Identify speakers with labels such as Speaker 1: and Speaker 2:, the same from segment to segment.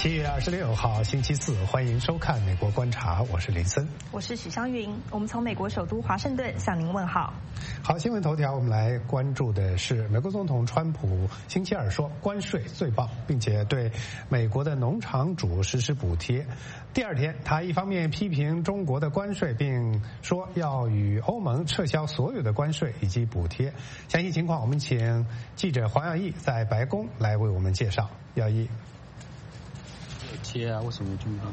Speaker 1: 7月26号星期四，欢迎收看《美国观察》，我是林森，
Speaker 2: 我是许湘云。我们从美国首都华盛顿向您问好。
Speaker 1: 好，新闻头条，我们来关注的是美国总统川普星期二说关税最棒，并且对美国的农场主实施补贴。第二天，他一方面批评中国的关税，并说要与欧盟撤销所有的关税以及补贴。详细情况，我们请记者黄耀义在白宫来为我们介绍。耀义，
Speaker 3: 贴啊，为什么这么棒？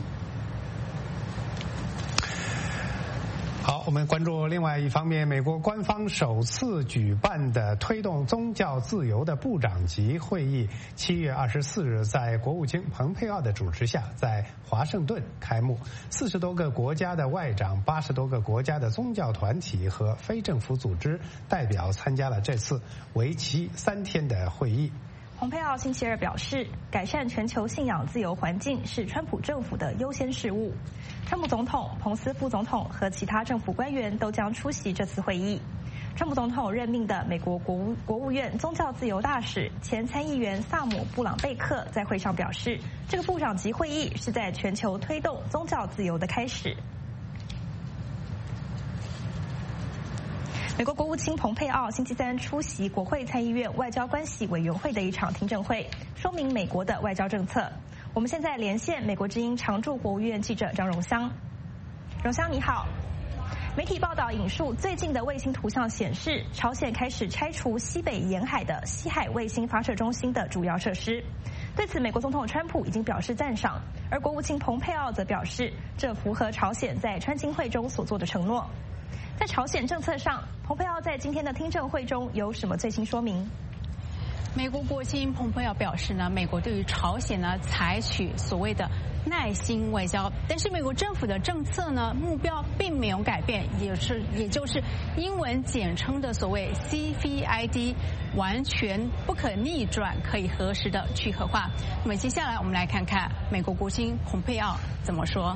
Speaker 1: 好，我们关注另外一方面，美国官方首次举办的推动宗教自由的部长级会议，7月24日在国务卿蓬佩奥的主持下，在华盛顿开幕。40多个国家的外长、80多个国家的宗教团体和非政府组织代表参加了这次为期3天的会议。
Speaker 2: 蓬佩奥星期二表示，改善全球信仰自由环境是川普政府的优先事务。川普总统、彭斯副总统和其他政府官员都将出席这次会议。川普总统任命的美国国务院宗教自由大使、前参议员萨姆·布朗贝克在会上表示，这个部长级会议是在全球推动宗教自由的开始。美国国务卿蓬佩奥星期三出席国会参议院外交关系委员会的一场听证会，说明美国的外交政策。我们现在连线美国之音常驻国务院记者张荣香。荣香你好。媒体报道引述最近的卫星图像显示，朝鲜开始拆除西北沿海的西海卫星发射中心的主要设施。对此，美国总统川普已经表示赞赏，而国务卿蓬佩奥则表示，这符合朝鲜在川金会中所做的承诺。在朝鲜政策上，蓬佩奥在今天的听证会中有什么最新说明？
Speaker 4: 美国国务卿蓬佩奥表示呢，美国对于朝鲜呢采取所谓的耐心外交，但是美国政府的政策呢目标并没有改变，也就是英文简称的所谓 CVID， 完全不可逆转、可以核实的去核化。那么接下来我们来看看美国国务卿蓬佩奥怎么说。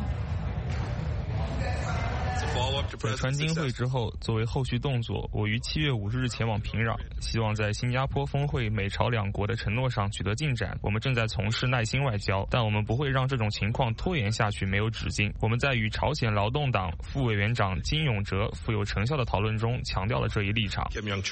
Speaker 5: 在川金会之后，作为后续动作，我于7月50日前往平壤，希望在新加坡峰会美朝两国的承诺上取得进展。我们正在从事耐心外交，但我们不会让这种情况拖延下去没有止境。我们在与朝鲜劳动党副委员长金永哲富有成效的讨论中强调了这一立场。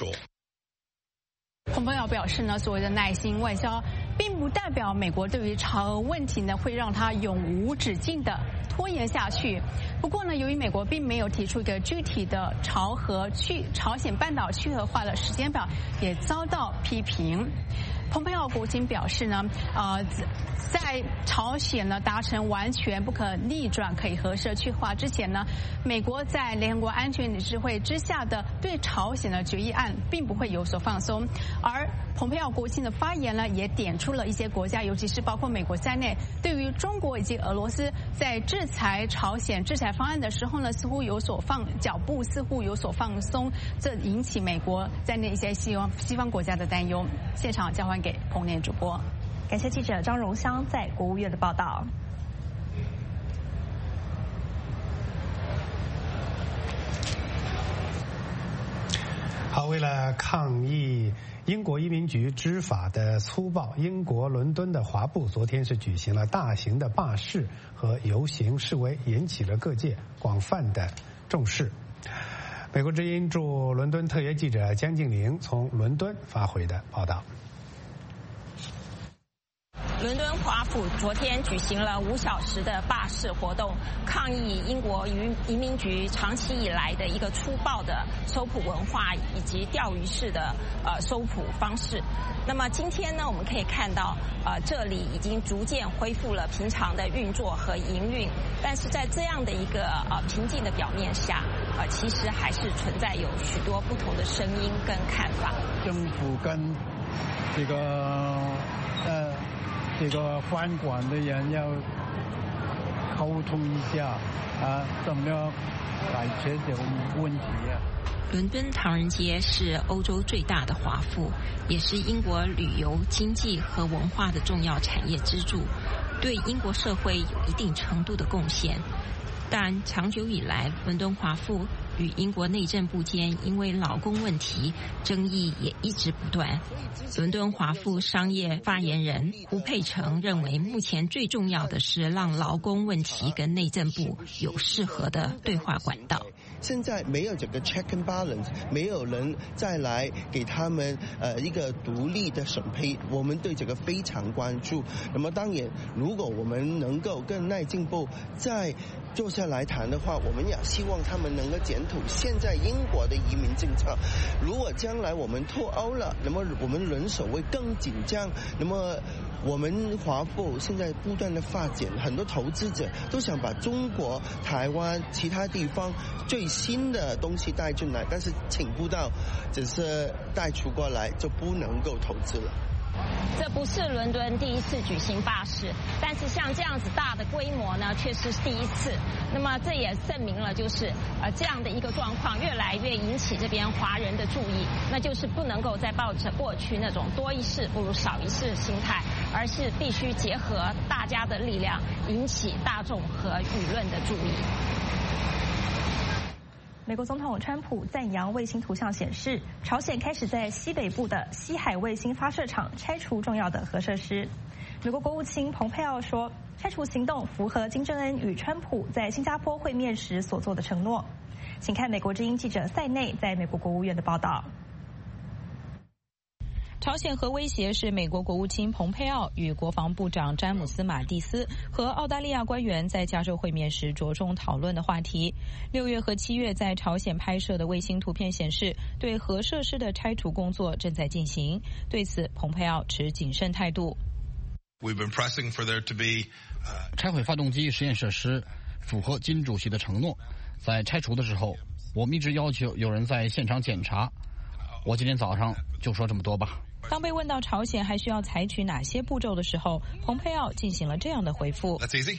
Speaker 4: 蓬佩奥表示呢，所谓的耐心外交，并不代表美国对于朝俄问题呢会让它永无止境的拖延下去。不过呢，由于美国并没有提出一个具体的朝鲜半岛去核化的时间表，也遭到批评。蓬佩奥国务卿表示呢，在朝鲜呢达成完全不可逆转、可以核实的去化之前呢，美国在联合国安全理事会之下的对朝鲜的决议案并不会有所放松。而蓬佩奥国务卿的发言呢，也点出了一些国家，尤其是包括美国在内，对于中国以及俄罗斯在制裁朝鲜制裁方案的时候呢，似乎有所脚步似乎有所放松，这引起美国在内一些西方国家的担忧。现场交还给彭念主播。
Speaker 2: 感谢记者张荣香在国务院的报道。
Speaker 1: 好，为了抗议英国移民局执法的粗暴，英国伦敦的华埠昨天是举行了大型的罢市和游行示威，引起了各界广泛的重视。美国之音驻伦敦特约记者江静玲从伦敦发回的报道。
Speaker 6: 伦敦华府昨天举行了5小时的罢市活动，抗议英国移民局长期以来的一个粗暴的收捕文化以及钓鱼式的收捕方式。那么今天呢，我们可以看到这里已经逐渐恢复了平常的运作和营运，但是在这样的一个平静的表面下，其实还是存在有许多不同的声音跟看法。
Speaker 7: 政府跟这个饭馆的人要沟通一下怎么样解决这种问题啊？
Speaker 8: 伦敦唐人街是欧洲最大的华埠，也是英国旅游、经济和文化的重要产业支柱，对英国社会有一定程度的贡献。但长久以来，伦敦华埠与英国内政部间因为劳工问题争议也一直不断。伦敦华富商业发言人吴佩成认为，目前最重要的是让劳工问题跟内政部有适合的对话管道。
Speaker 9: 现在没有这个 check and balance， 没有人再来给他们一个独立的审批，我们对这个非常关注。那么当然，如果我们能够跟内政部再坐下来谈的话，我们也希望他们能够检讨现在英国的移民政策。如果将来我们脱欧了，那么我们人手会更紧张。那么我们华富现在不断的发展，很多投资者都想把中国、台湾其他地方最新的东西带进来，但是请不到，只是带出过来就不能够投资了。
Speaker 6: 这不是伦敦第一次举行罢市，但是像这样子大的规模呢，却是第一次。那么这也证明了，就是这样的一个状况越来越引起这边华人的注意，那就是不能够再抱着过去那种多一事不如少一事的心态，而是必须结合大家的力量，引起大众和舆论的注意。
Speaker 2: 美国总统川普赞扬卫星图像显示，朝鲜开始在西北部的西海卫星发射场拆除重要的核设施。美国国务卿蓬佩奥说，拆除行动符合金正恩与川普在新加坡会面时所做的承诺。请看美国之音记者塞内在美国国务院的报道。
Speaker 10: 朝鲜核威胁是美国国务卿蓬佩奥与国防部长詹姆斯·马蒂斯和澳大利亚官员在加州会面时着重讨论的话题。6月和7月在朝鲜拍摄的卫星图片显示，对核设施的拆除工作正在进行。对此，蓬佩奥持谨慎态度。
Speaker 11: 拆毁发动机实验设施符合金主席的承诺。在拆除的时候，我们一直要求有人在现场检查。我今天早上就说这么多吧。
Speaker 10: 当被问到朝鲜还需要采取哪些步骤的时候，蓬佩奥进行了这样的回复：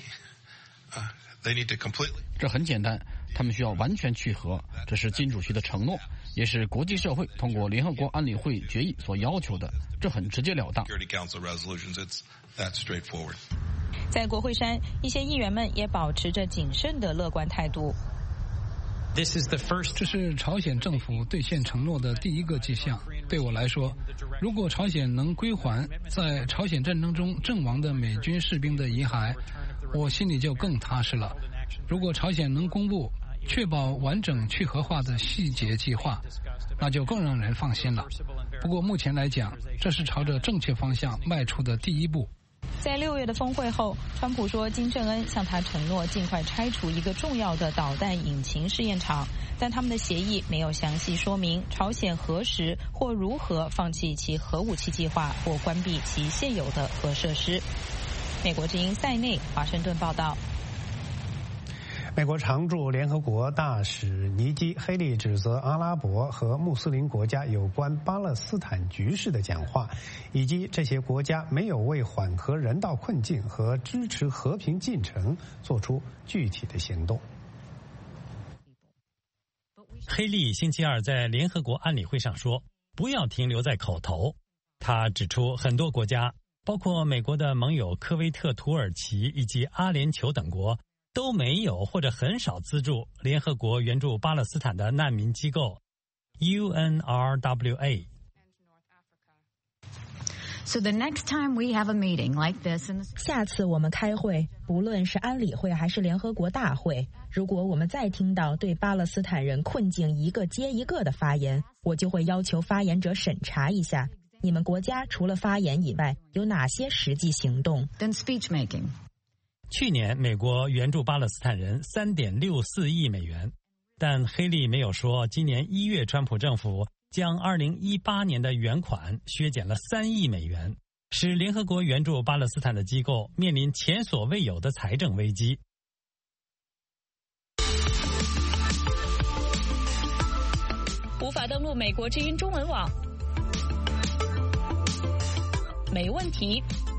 Speaker 11: 这很简单，他们需要完全去核，这是金主席的承诺，也是国际社会通过联合国安理会决议所要求的，这很直截了当。
Speaker 10: 在国会山，一些议员们也保持着谨慎的乐观态度。
Speaker 12: 这是朝鲜政府兑现承诺的第一个迹象。对我来说，如果朝鲜能归还在朝鲜战争中阵亡的美军士兵的遗骸，我心里就更踏实了。如果朝鲜能公布确保完整去核化的细节计划，那就更让人放心了。不过目前来讲，这是朝着正确方向迈出的第一步。
Speaker 10: 在6月的峰会后，川普说金正恩向他承诺尽快拆除一个重要的导弹引擎试验场，但他们的协议没有详细说明朝鲜何时或如何放弃其核武器计划或关闭其现有的核设施。美国之音塞内华盛顿报道。
Speaker 1: 美国常驻联合国大使尼基·黑利指责阿拉伯和穆斯林国家有关巴勒斯坦局势的讲话，以及这些国家没有为缓和人道困境和支持和平进程做出具体的行动。
Speaker 13: 黑利星期二在联合国安理会上说，不要停留在口头。他指出，很多国家，包括美国的盟友科威特、土耳其以及阿联酋等国，都没有或者很少资助联合国援助巴勒斯坦的难民机构 UNRWA。
Speaker 14: 下次我们开会，不论是安理会还是联合国大会，如果我们再听到对巴勒斯坦人困境一个接一个的发言，我就会要求发言者审查一下你们国家除了发言以外有哪些实际行动。
Speaker 13: 去年美国援助巴勒斯坦人3.64亿美元，但黑利没有说今年1月川普政府将2018年的援款削减了3亿美元，使联合国援助巴勒斯坦的机构面临前所未有的财政危机。
Speaker 10: 无法登录美国之音中文网？没问题。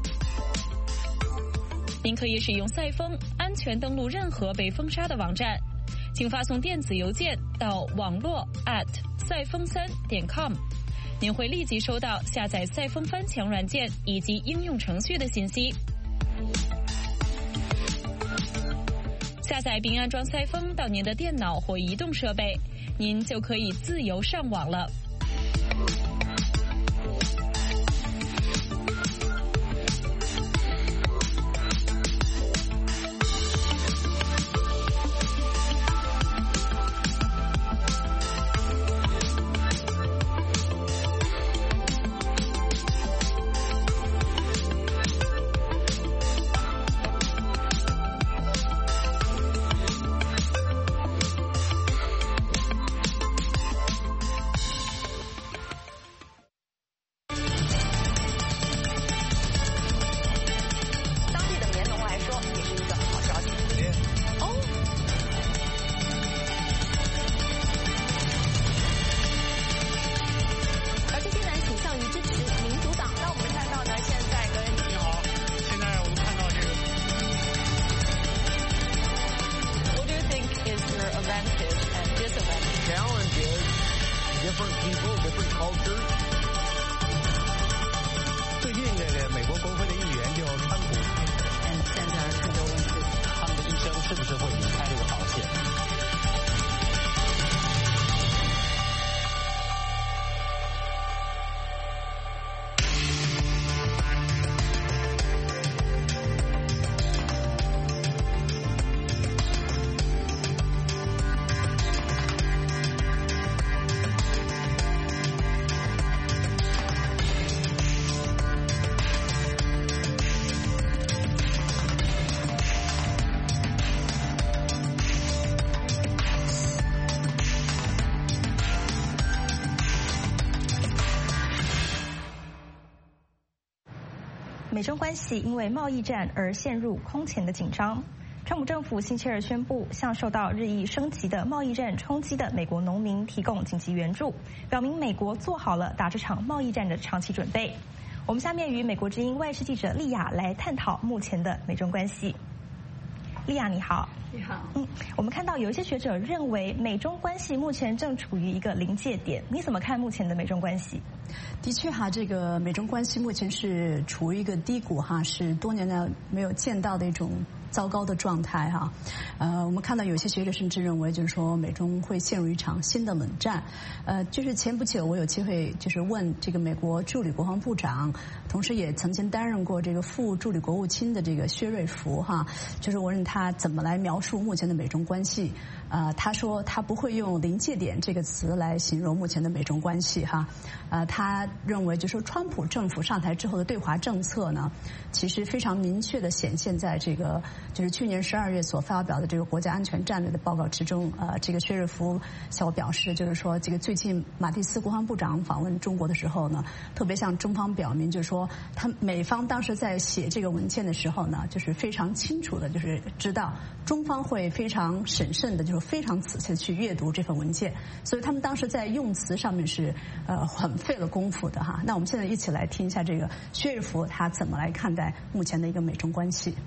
Speaker 10: 您可以使用赛风安全登录任何被封杀的网站，请发送电子邮件到网络@赛风3.com，您会立即收到下载赛风翻墙软件以及应用程序的信息。
Speaker 15: 下载并安装塞封到您的电脑或移动设备，您就可以自由上网了。
Speaker 1: 最近这个美国国会的议员就川普，
Speaker 3: 现在是个问题，他们的一生是不是会离开这个保险？
Speaker 2: 美中关系因为贸易战而陷入空前的紧张。川普政府星期二宣布，向受到日益升级的贸易战冲击的美国农民提供紧急援助，表明美国做好了打这场贸易战的长期准备。我们下面与美国之音外事记者莉亚来探讨目前的美中关系。莉亚，你好。
Speaker 16: 你好。
Speaker 2: 我们看到有一些学者认为美中关系目前正处于一个临界点，你怎么看目前的美中关系？
Speaker 16: 的确哈，这个美中关系目前是处于一个低谷哈，是多年来没有见到的一种糟糕的状态哈。我们看到有些学者甚至认为，就是说美中会陷入一场新的冷战。就是前不久我有机会就是问这个美国助理国防部长，同时也曾经担任过这个副助理国务卿的这个薛瑞福哈，就是我问他怎么来描述目前的美中关系。他说他不会用临界点这个词来形容目前的美中关系哈。他认为就是说川普政府上台之后的对华政策呢，其实非常明确的显现在这个就是去年12月所发表的这个国家安全战略的报告之中。这个薛瑞福向我表示，就是说这个最近马蒂斯国防部长访问中国的时候呢，特别向中方表明，就是说他美方当时在写这个文件的时候呢，就是非常清楚的，就是知道中方会非常审慎的，就是非常仔细的去阅读这份文件，所以他们当时在用词上面是很费了功夫的哈。那我们现在一起来听一下这个薛瑞福他怎么来看待目前的一个美中关系。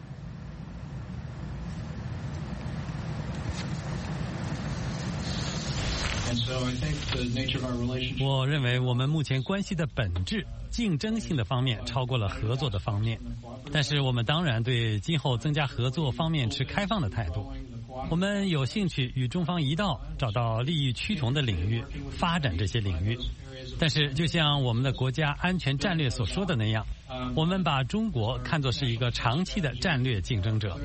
Speaker 13: 我认为我们目前关系的本质，竞争性的方面超过了合作的方面，但是我们当然对今后增加合作方面持开放的态度。我们有兴趣与中方一道找到利益趋同的领域，发展这些领域。但是就像我们的国家安全战略所说的那样，我们把中国看作是一个长期的战略竞争者。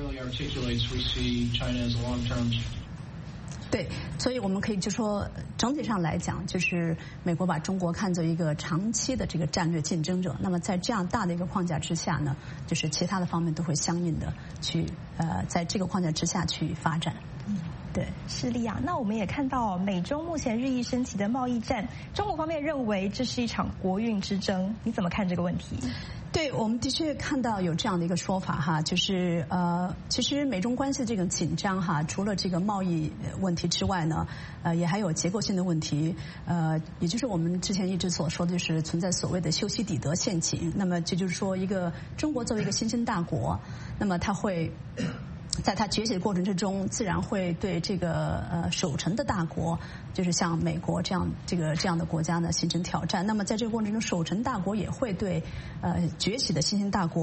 Speaker 16: 对，所以我们可以就说整体上来讲，就是美国把中国看作一个长期的这个战略竞争者。那么在这样大的一个框架之下呢，就是其他的方面都会相应的去在这个框架之下去发展。对，
Speaker 2: 是莉亚。那我们也看到美中目前日益升级的贸易战，中国方面认为这是一场国运之争，你怎么看这个问题？
Speaker 16: 对，我们的确看到有这样的一个说法哈，就是其实美中关系这个紧张哈，除了这个贸易问题之外呢，也还有结构性的问题，也就是我们之前一直所说的，就是存在所谓的修昔底德陷阱。那么这就是说，中国作为一个新兴大国，那么它会在它崛起的过程之中，自然会对这个守成的大国，就是像美国这样的国家呢形成挑战。那么在这个过程中，守成大国也会对崛起的新兴大国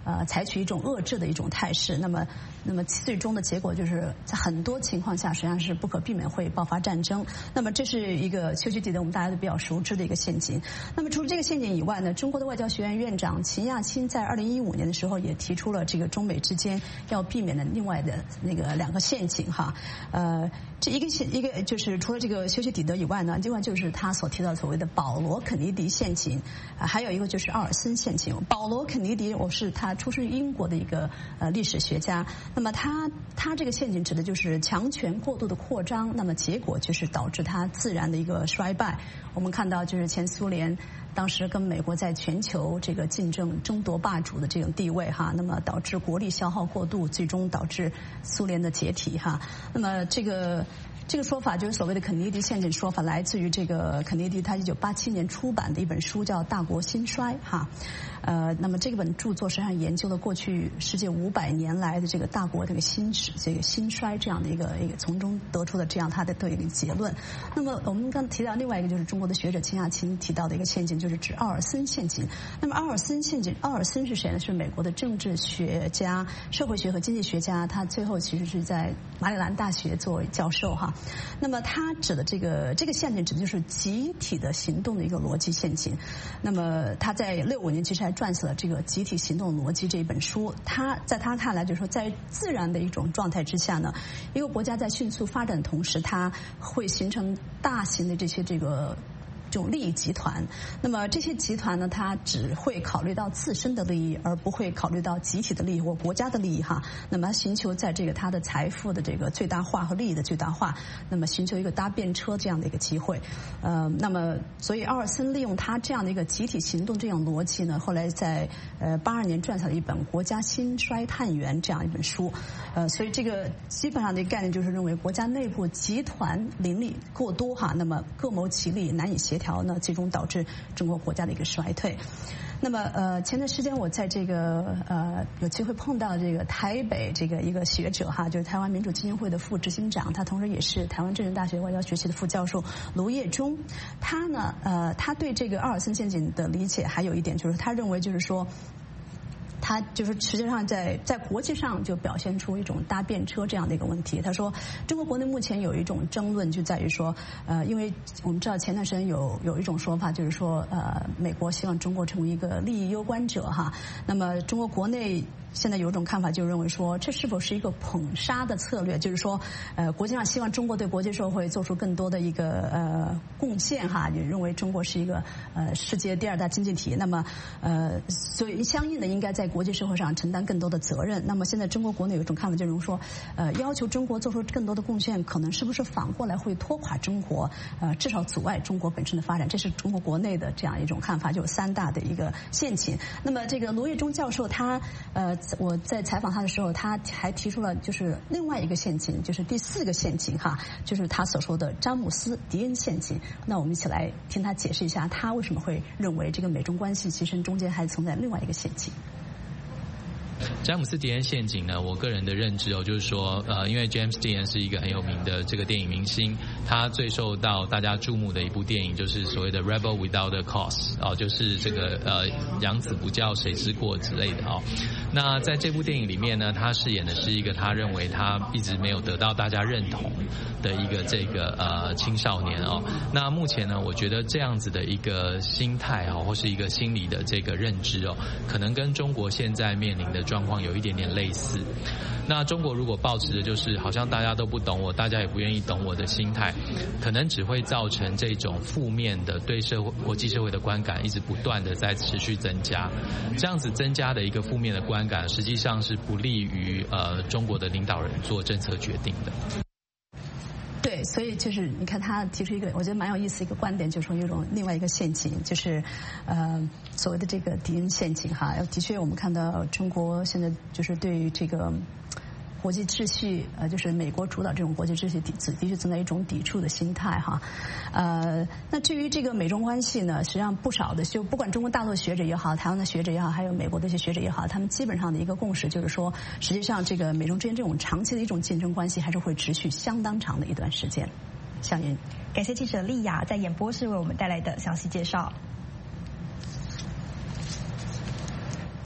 Speaker 16: 采取一种遏制的一种态势。那么最终的结果就是在很多情况下实际上是不可避免会爆发战争。那么这是一个修昔底德我们大家都比较熟知的一个陷阱。那么除了这个陷阱以外呢，中国的外交学院院长秦亚青在2015年的时候也提出了这个中美之间要避免的另外的那个2个陷阱哈。这一个就是除了这个修昔底德以外呢，另外就是他所提到的所谓的保罗肯尼迪陷阱，还有一个就是奥尔森陷阱。保罗肯尼迪他出身于英国的一个历史学家，那么他这个陷阱指的就是强权过度的扩张，那么结果就是导致它自然的一个衰败。我们看到就是前苏联当时跟美国在全球这个竞争争夺霸主的这种地位哈，那么导致国力消耗过度，最终导致苏联的解体哈。那么这个说法就是所谓的肯尼迪陷阱说法，来自于这个肯尼迪他1987年出版的一本书叫《大国兴衰》哈。那么这本著作实际上研究了过去世界500年来的这个大国这个兴衰这样的一个从中得出的这样他的一个结论。那么我们刚才提到另外一个就是中国的学者秦亚青提到的一个陷阱，就是指奥尔森陷阱。那么奥尔森是谁呢？是美国的政治学家、社会学和经济学家，他最后其实是在马里兰大学做教授哈。那么他指的这个陷阱指的就是集体的行动的一个逻辑陷阱。那么他在65年其实还撰写了这个《集体行动逻辑》这一本书。在他看来就是说，在自然的一种状态之下呢，一个国家在迅速发展的同时，它会形成大型的这种利益集团。那么这些集团呢，它只会考虑到自身的利益，而不会考虑到集体的利益或国家的利益哈。那么寻求在这个它的财富的这个最大化和利益的最大化，那么寻求一个搭便车这样的一个机会。那么所以奥尔森利用他这样的一个集体行动这样逻辑呢，后来在82年撰写了一本《国家兴衰探源》这样一本书。所以这个基本上的概念就是认为国家内部集团林立过多哈，那么各谋其利，难以协调呢，最终导致中国国家的一个衰退。那么前段时间我在这个有机会碰到这个台北这个一个学者哈，就是台湾民主基金会的副执行长，他同时也是台湾政治大学外交学系的副教授卢业忠。他呢他对这个奥尔森陷阱的理解还有一点就是他认为就是说，他就是实际上在国际上就表现出一种搭便车这样的一个问题。他说，中国国内目前有一种争论就在于说，因为我们知道前段时间有一种说法就是说，美国希望中国成为一个利益攸关者哈。那么中国国内现在有一种看法，就认为说，这是否是一个捧杀的策略？就是说，国际上希望中国对国际社会做出更多的一个贡献哈，也认为中国是一个世界第2大经济体。那么所以相应的应该在国际社会上承担更多的责任。那么现在中国国内有一种看法，就是说，要求中国做出更多的贡献，可能是不是反过来会拖垮中国？至少阻碍中国本身的发展。这是中国国内的这样一种看法，就有3大的一个陷阱。那么这个罗业忠教授他我在采访他的时候，他还提出了就是另外一个陷阱，就是第4个陷阱哈，就是他所说的詹姆斯·迪恩陷阱。那我们一起来听他解释一下，他为什么会认为这个美中关系其实中间还存在另外一个陷阱。
Speaker 17: 詹姆斯·迪恩陷阱呢，我个人的认知就是说，因为 James Dean 是一个很有名的这个电影明星，他最受到大家注目的一部电影就是所谓的 Rebel Without a Cause 就是这个养子不教谁之过之类的那在这部电影里面呢，他饰演的是一个他认为他一直没有得到大家认同的一个这个青少年那目前呢，我觉得这样子的一个心态或是一个心理的这个认知可能跟中国现在面临的状况有一点点类似。那中国如果抱持的就是好像大家都不懂我，大家也不愿意懂我的心态，可能只会造成这种负面的对国际社会的观感一直不断的在持续增加。这样子增加的一个负面的观感，实际上是不利于中国的领导人做政策决定的。
Speaker 16: 对，所以就是你看他提出一个我觉得蛮有意思的一个观点，就是说有种另外一个陷阱，就是所谓的这个迪恩陷阱哈。的确我们看到中国现在就是对于这个国际秩序就是美国主导这种国际秩序的确存在一种抵触的心态哈。那至于这个美中关系呢，实际上不少的就不管中国大陆的学者也好，台湾的学者也好，还有美国的一些学者也好，他们基本上的一个共识就是说，实际上这个美中之间这种长期的一种竞争关系还是会持续相当长的一段时间。向云，
Speaker 2: 感谢记者丽雅在演播室为我们带来的详细介绍。
Speaker 1: 好。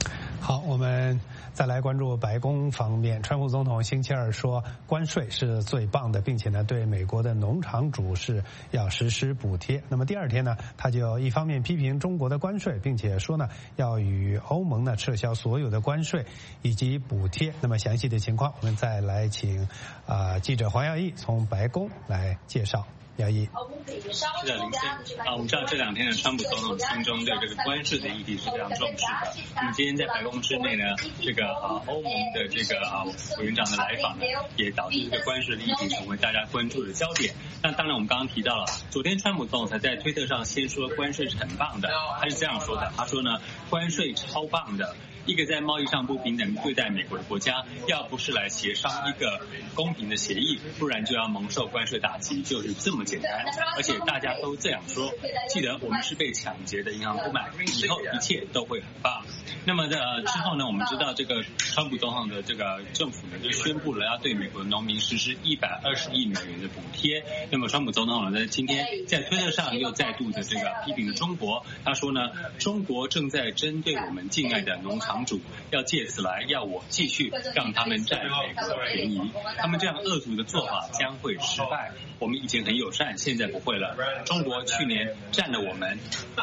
Speaker 1: 好，我们再来关注白宫方面。川普总统星期二说，关税是最棒的，并且呢，对美国的农场主是要实施补贴。那么第二天呢，他就一方面批评中国的关税，并且说呢，要与欧盟呢撤销所有的关税以及补贴。那么详细的情况，我们再来请记者黄耀义从白宫来介绍。耀义，
Speaker 18: 是的，林森我们知道这2天呢，川普总统心中对这个关税的议题是非常重视的。那么今天在白宫之内呢，这个欧盟的这个委员长的来访呢，也导致这个关税的议题成为大家关注的焦点。那当然，我们刚刚提到了，昨天川普总统才在推特上先说关税是很棒的，他是这样说的，他说呢，关税超棒的。一个在贸易上不平等对待美国的国家，要不是来协商一个公平的协议，不然就要蒙受关税打击，就是这么简单。而且大家都这样说，记得我们是被抢劫的银行不买，以后一切都会很棒。那么之后呢，我们知道这个川普总统的这个政府呢，就宣布了要对美国农民实施120亿美元的补贴。那么川普总统呢，今天在推特上又再度的这个批评了中国，他说呢，中国正在针对我们敬爱的农场主，要借此来要我继续让他们占美国的便宜，他们这样恶毒的做法将会失败。我们以前很友善，现在不会了。中国去年赚了我们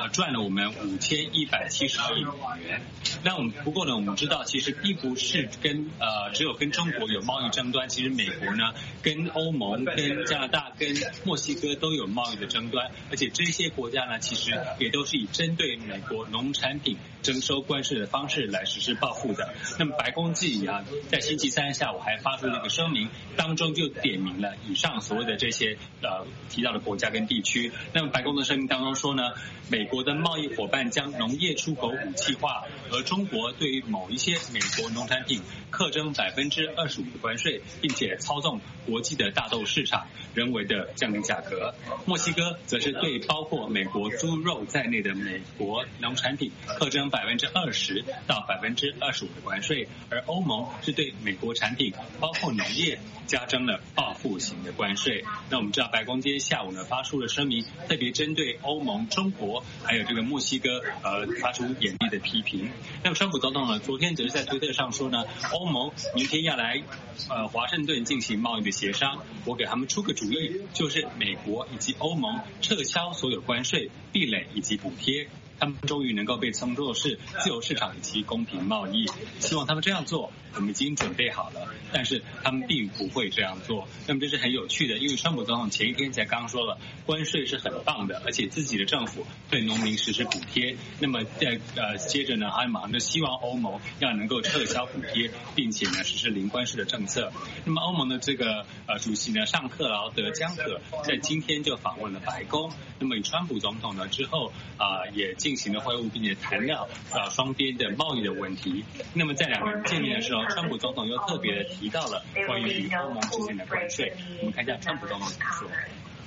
Speaker 18: 5170亿美元。那不过呢，我们知道其实并不是只有跟中国有贸易争端，其实美国呢跟欧盟、跟加拿大、跟墨西哥都有贸易的争端，而且这些国家呢其实也都是以针对美国农产品征收关税的方式来实施报复的。那么白宫自己在星期三下午还发出了一个声明，当中就点名了以上所谓的这些提到的国家跟地区。那么白宫的声明当中说呢，美国的贸易伙伴将农业出口武器化，而中国对于某一些美国农产品课征25%的关税，并且操纵国际的大豆市场，人为的降低价格。墨西哥则是对包括美国猪肉在内的美国农产品课征20%到25%的关税，而欧盟是对美国产品包括农业加征了报复型的关税。那我们知道白宫今天下午呢发出了声明，特别针对欧盟、中国还有这个墨西哥发出严厉的批评。那么川普总统呢昨天则是在推特上说呢，欧盟明天要来华盛顿进行贸易的协商，我给他们出个主意，就是美国以及欧盟撤销所有关税、壁垒以及补贴，他们终于能够被称作是自由市场以及公平贸易。希望他们这样做，我们已经准备好了，但是他们并不会这样做。那么这是很有趣的，因为川普总统前一天才刚说了关税是很棒的，而且自己的政府对农民实施补贴。那么接着呢，他马上就希望欧盟要能够撤销补贴，并且呢实施零关税的政策。那么欧盟的这个主席呢尚克劳德江可在今天就访问了白宫。那么与川普总统呢之后也进行了会晤，并且谈到双边的贸易的问题。那么在两个人见面的时候，川普总统又特别提到了关于与欧盟之间的关税。我们看一下川普总统怎么说。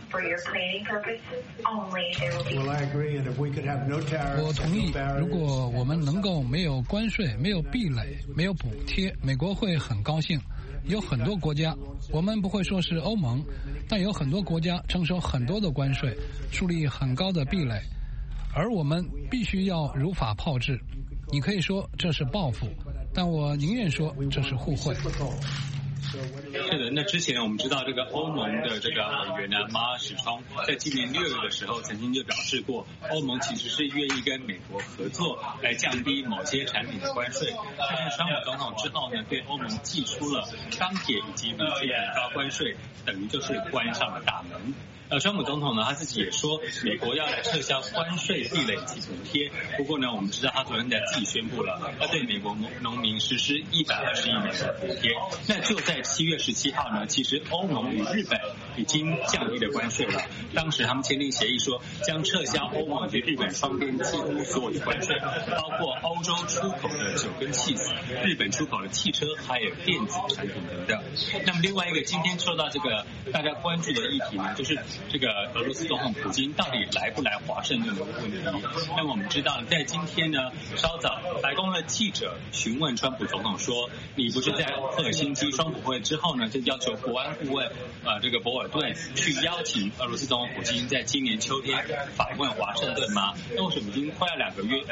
Speaker 12: 我同意，如果我们能够没有关税、没有壁垒、没有补贴，美国会很高兴。有很多国家，我们不会说是欧盟，但有很多国家承受很多的关税，树立很高的壁垒，而我们必须要如法炮制。你可以说这是报复，但我宁愿说这是互惠。
Speaker 18: 是的，那之前我们知道这个欧盟的这个委员呢马尔史冲在今年6月的时候曾经就表示过，欧盟其实是愿意跟美国合作来降低某些产品的关税。但是川普总统之后呢，对欧盟寄出了钢铁以及铝制品高关税，等于就是关上了大门。川普总统呢，他自己也说，美国要来撤销关税壁垒及补贴。不过呢，我们知道他昨天在自己宣布了，要对美国农民实施120亿美元的补贴。那就在7月17号呢，其实欧盟与日本已经降低了关税了。当时他们签订协议说，将撤销欧盟与日本双边几乎所有的关税，包括欧洲出口的酒跟气死，日本出口的汽车还有电子产品等等。那么另外一个今天受到这个大家关注的议题呢，就是这个俄罗斯总统普京到底来不来华盛顿的问题。那么我们知道，在今天呢，稍早白宫的记者询问川普总统说，你不是在赫尔辛基双普会之后呢，就要求国安顾问这个博尔顿去邀请俄罗斯总统普京在今年秋天访问华盛顿吗？那为什么已经快要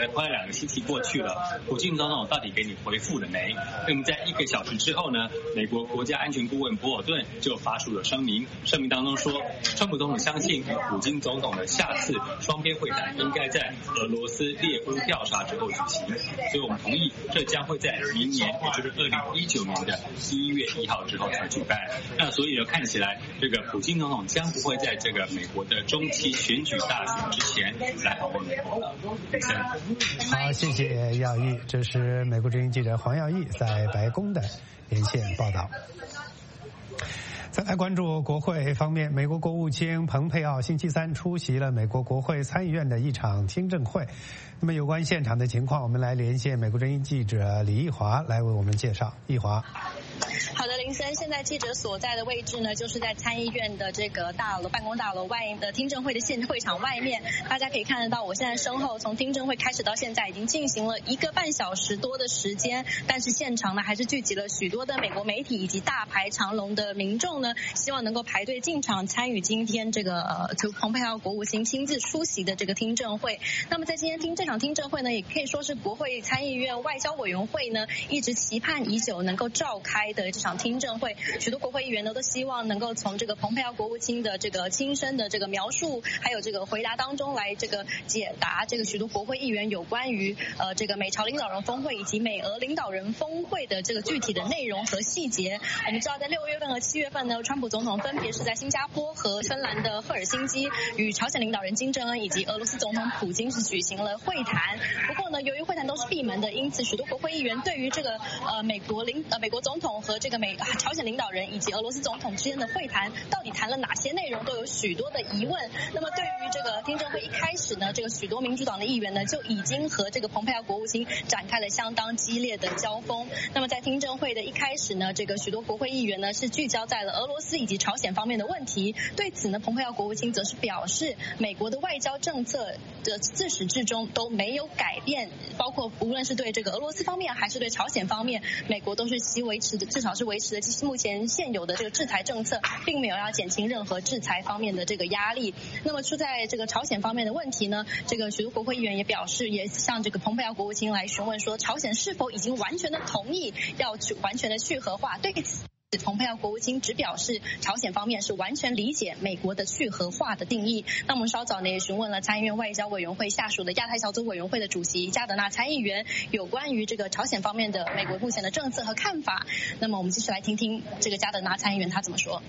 Speaker 18: 2个星期过去了，普京总统到底给你回复了没？那么在1个小时之后呢，美国国家安全顾问博尔顿就发出了声明当中说，川普总统相信与普京总统的下次双边会谈应该在俄罗斯猎巫调查之后举行，所以我们同意这将会在明年，也就是2019年的1月1号之后才举办。那所以呢，看起来这个普京总统将不会在这个美国的中期选举大选之前来访问美国了。
Speaker 1: 好，谢谢耀义，这是美国之音记者黄耀义在白宫的连线报道。再来关注国会方面，美国国务卿蓬佩奥星期三出席了美国国会参议院的一场听证会。那么有关现场的情况，我们来连线美国之音记者李义华来为我们介绍。义华。
Speaker 19: 好的，林森，现在记者所在的位置呢，就是在参议院的这个办公大楼外的听证会的会场外面。大家可以看得到，我现在身后从听证会开始到现在已经进行了1个半小时多的时间，但是现场呢还是聚集了许多的美国媒体以及大排长龙的民众呢，希望能够排队进场参与今天这个蓬佩奥国务卿亲自出席的这个听证会。那么在今天这场听证会呢，也可以说是国会参议院外交委员会呢一直期盼已久能够召开的这场听证会。许多国会议员呢都希望能够从这个蓬佩奥国务卿的这个亲身的这个描述，还有这个回答当中来这个解答这个许多国会议员有关于这个美朝领导人峰会以及美俄领导人峰会的这个具体的内容和细节。我们知道在6月份和7月份呢，川普总统分别是在新加坡和芬兰的赫尔辛基与朝鲜领导人金正恩以及俄罗斯总统普京是举行了会谈。不过呢，由于会谈都是闭门的，因此许多国会议员对于这个美国总统和这个朝鲜领导人以及俄罗斯总统之间的会谈到底谈了哪些内容，都有许多的疑问。那么对于这个听证会一开始呢，这个许多民主党的议员呢就已经和这个蓬佩奥国务卿展开了相当激烈的交锋。那么在听证会的一开始呢，这个许多国会议员呢是聚焦在了俄罗斯以及朝鲜方面的问题。对此呢，蓬佩奥国务卿则是表示，美国的外交政策的自始至终都没有改变，包括无论是对这个俄罗斯方面还是对朝鲜方面，美国都是至少是维持的目前现有的这个制裁政策，并没有要减轻任何制裁方面的这个压力。那么出在这个朝鲜方面的问题呢，这个许多国会议员也表示，也向这个蓬佩奥国务卿来询问说，朝鲜是否已经完全的同意要完全的去核化。对此蓬佩奥国务卿只表示，朝鲜方面是完全理解美国的去核化的定义。那我们稍早呢也询问了参议院外交委员会下属的亚太小组委员会的主席加德纳参议员有关于这个朝鲜方面的美国目前的政策和看法。那么我们继续来听听这个加德纳参议员他怎么说。